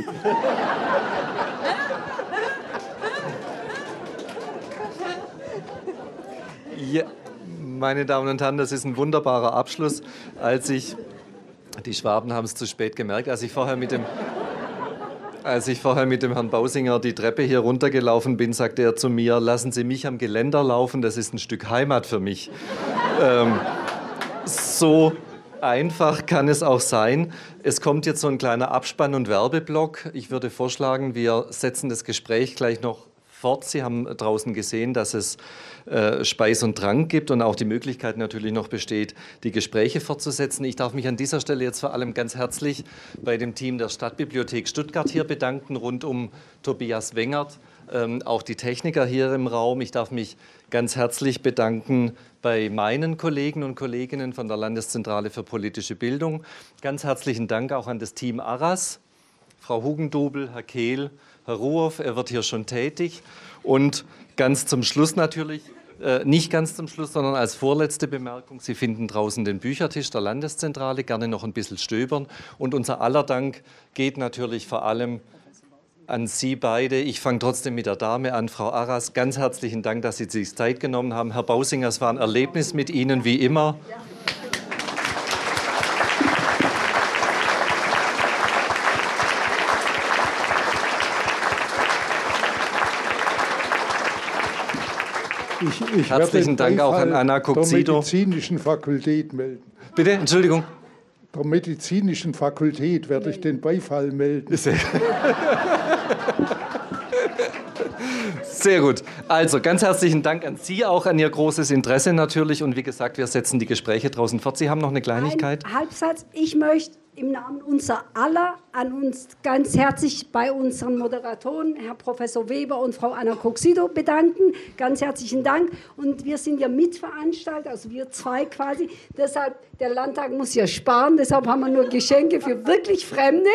Ja, meine Damen und Herren, das ist ein wunderbarer Abschluss. Als ich, die Schwaben haben es zu spät gemerkt, als ich vorher mit dem, als ich vorher mit dem Herrn Bausinger die Treppe hier runtergelaufen bin, sagte er zu mir, lassen Sie mich am Geländer laufen, das ist ein Stück Heimat für mich. ähm, so einfach kann es auch sein. Es kommt jetzt so ein kleiner Abspann- und Werbeblock. Ich würde vorschlagen, wir setzen das Gespräch gleich noch fort. Sie haben draußen gesehen, dass es äh, Speis und Trank gibt und auch die Möglichkeit natürlich noch besteht, die Gespräche fortzusetzen. Ich darf mich an dieser Stelle jetzt vor allem ganz herzlich bei dem Team der Stadtbibliothek Stuttgart hier bedanken, rund um Tobias Wengert, ähm, auch die Techniker hier im Raum. Ich darf mich ganz herzlich bedanken bei meinen Kollegen und Kolleginnen von der Landeszentrale für politische Bildung. Ganz herzlichen Dank auch an das Team Arras, Frau Hugendubel, Herr Kehl, Herr Ruhoff, er wird hier schon tätig. Und ganz zum Schluss natürlich, äh, nicht ganz zum Schluss, sondern als vorletzte Bemerkung, Sie finden draußen den Büchertisch der Landeszentrale, gerne noch ein bisschen stöbern. Und unser aller Dank geht natürlich vor allem an Sie beide. Ich fange trotzdem mit der Dame an, Frau Arras. Ganz herzlichen Dank, dass Sie sich Zeit genommen haben. Herr Bausinger, es war ein Erlebnis mit Ihnen, wie immer. Ich, ich Herzlichen Dank auch an Anna Coxido. Der medizinischen Fakultät melden. Bitte, Entschuldigung. Der medizinischen Fakultät werde ich den Beifall melden. Sehr, Sehr gut. Also ganz herzlichen Dank an Sie, auch an Ihr großes Interesse natürlich. Und wie gesagt, wir setzen die Gespräche draußen fort. Sie haben noch eine Kleinigkeit? Ein Halbsatz. Ich möchte im Namen unser aller an uns ganz herzlich bei unseren Moderatoren, Herr Professor Weber und Frau Anna Coxido, bedanken. Ganz herzlichen Dank. Und wir sind ja Mitveranstalter, also wir zwei quasi. Deshalb, der Landtag muss ja sparen, deshalb haben wir nur Geschenke für wirklich Fremde.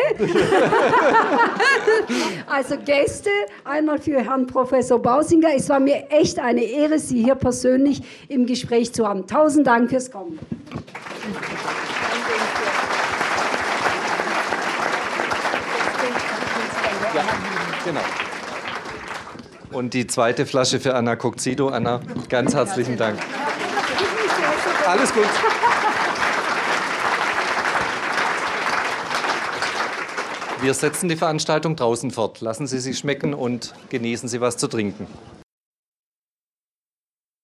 Also Gäste, einmal für Herrn Professor Bausinger. Es war mir echt eine Ehre, Sie hier persönlich im Gespräch zu haben. Tausend Dank fürs Kommen. Ja, genau. Und die zweite Flasche für Anna Coxido. Anna, ganz herzlichen Dank. Alles gut. Wir setzen die Veranstaltung draußen fort. Lassen Sie sich schmecken und genießen Sie was zu trinken.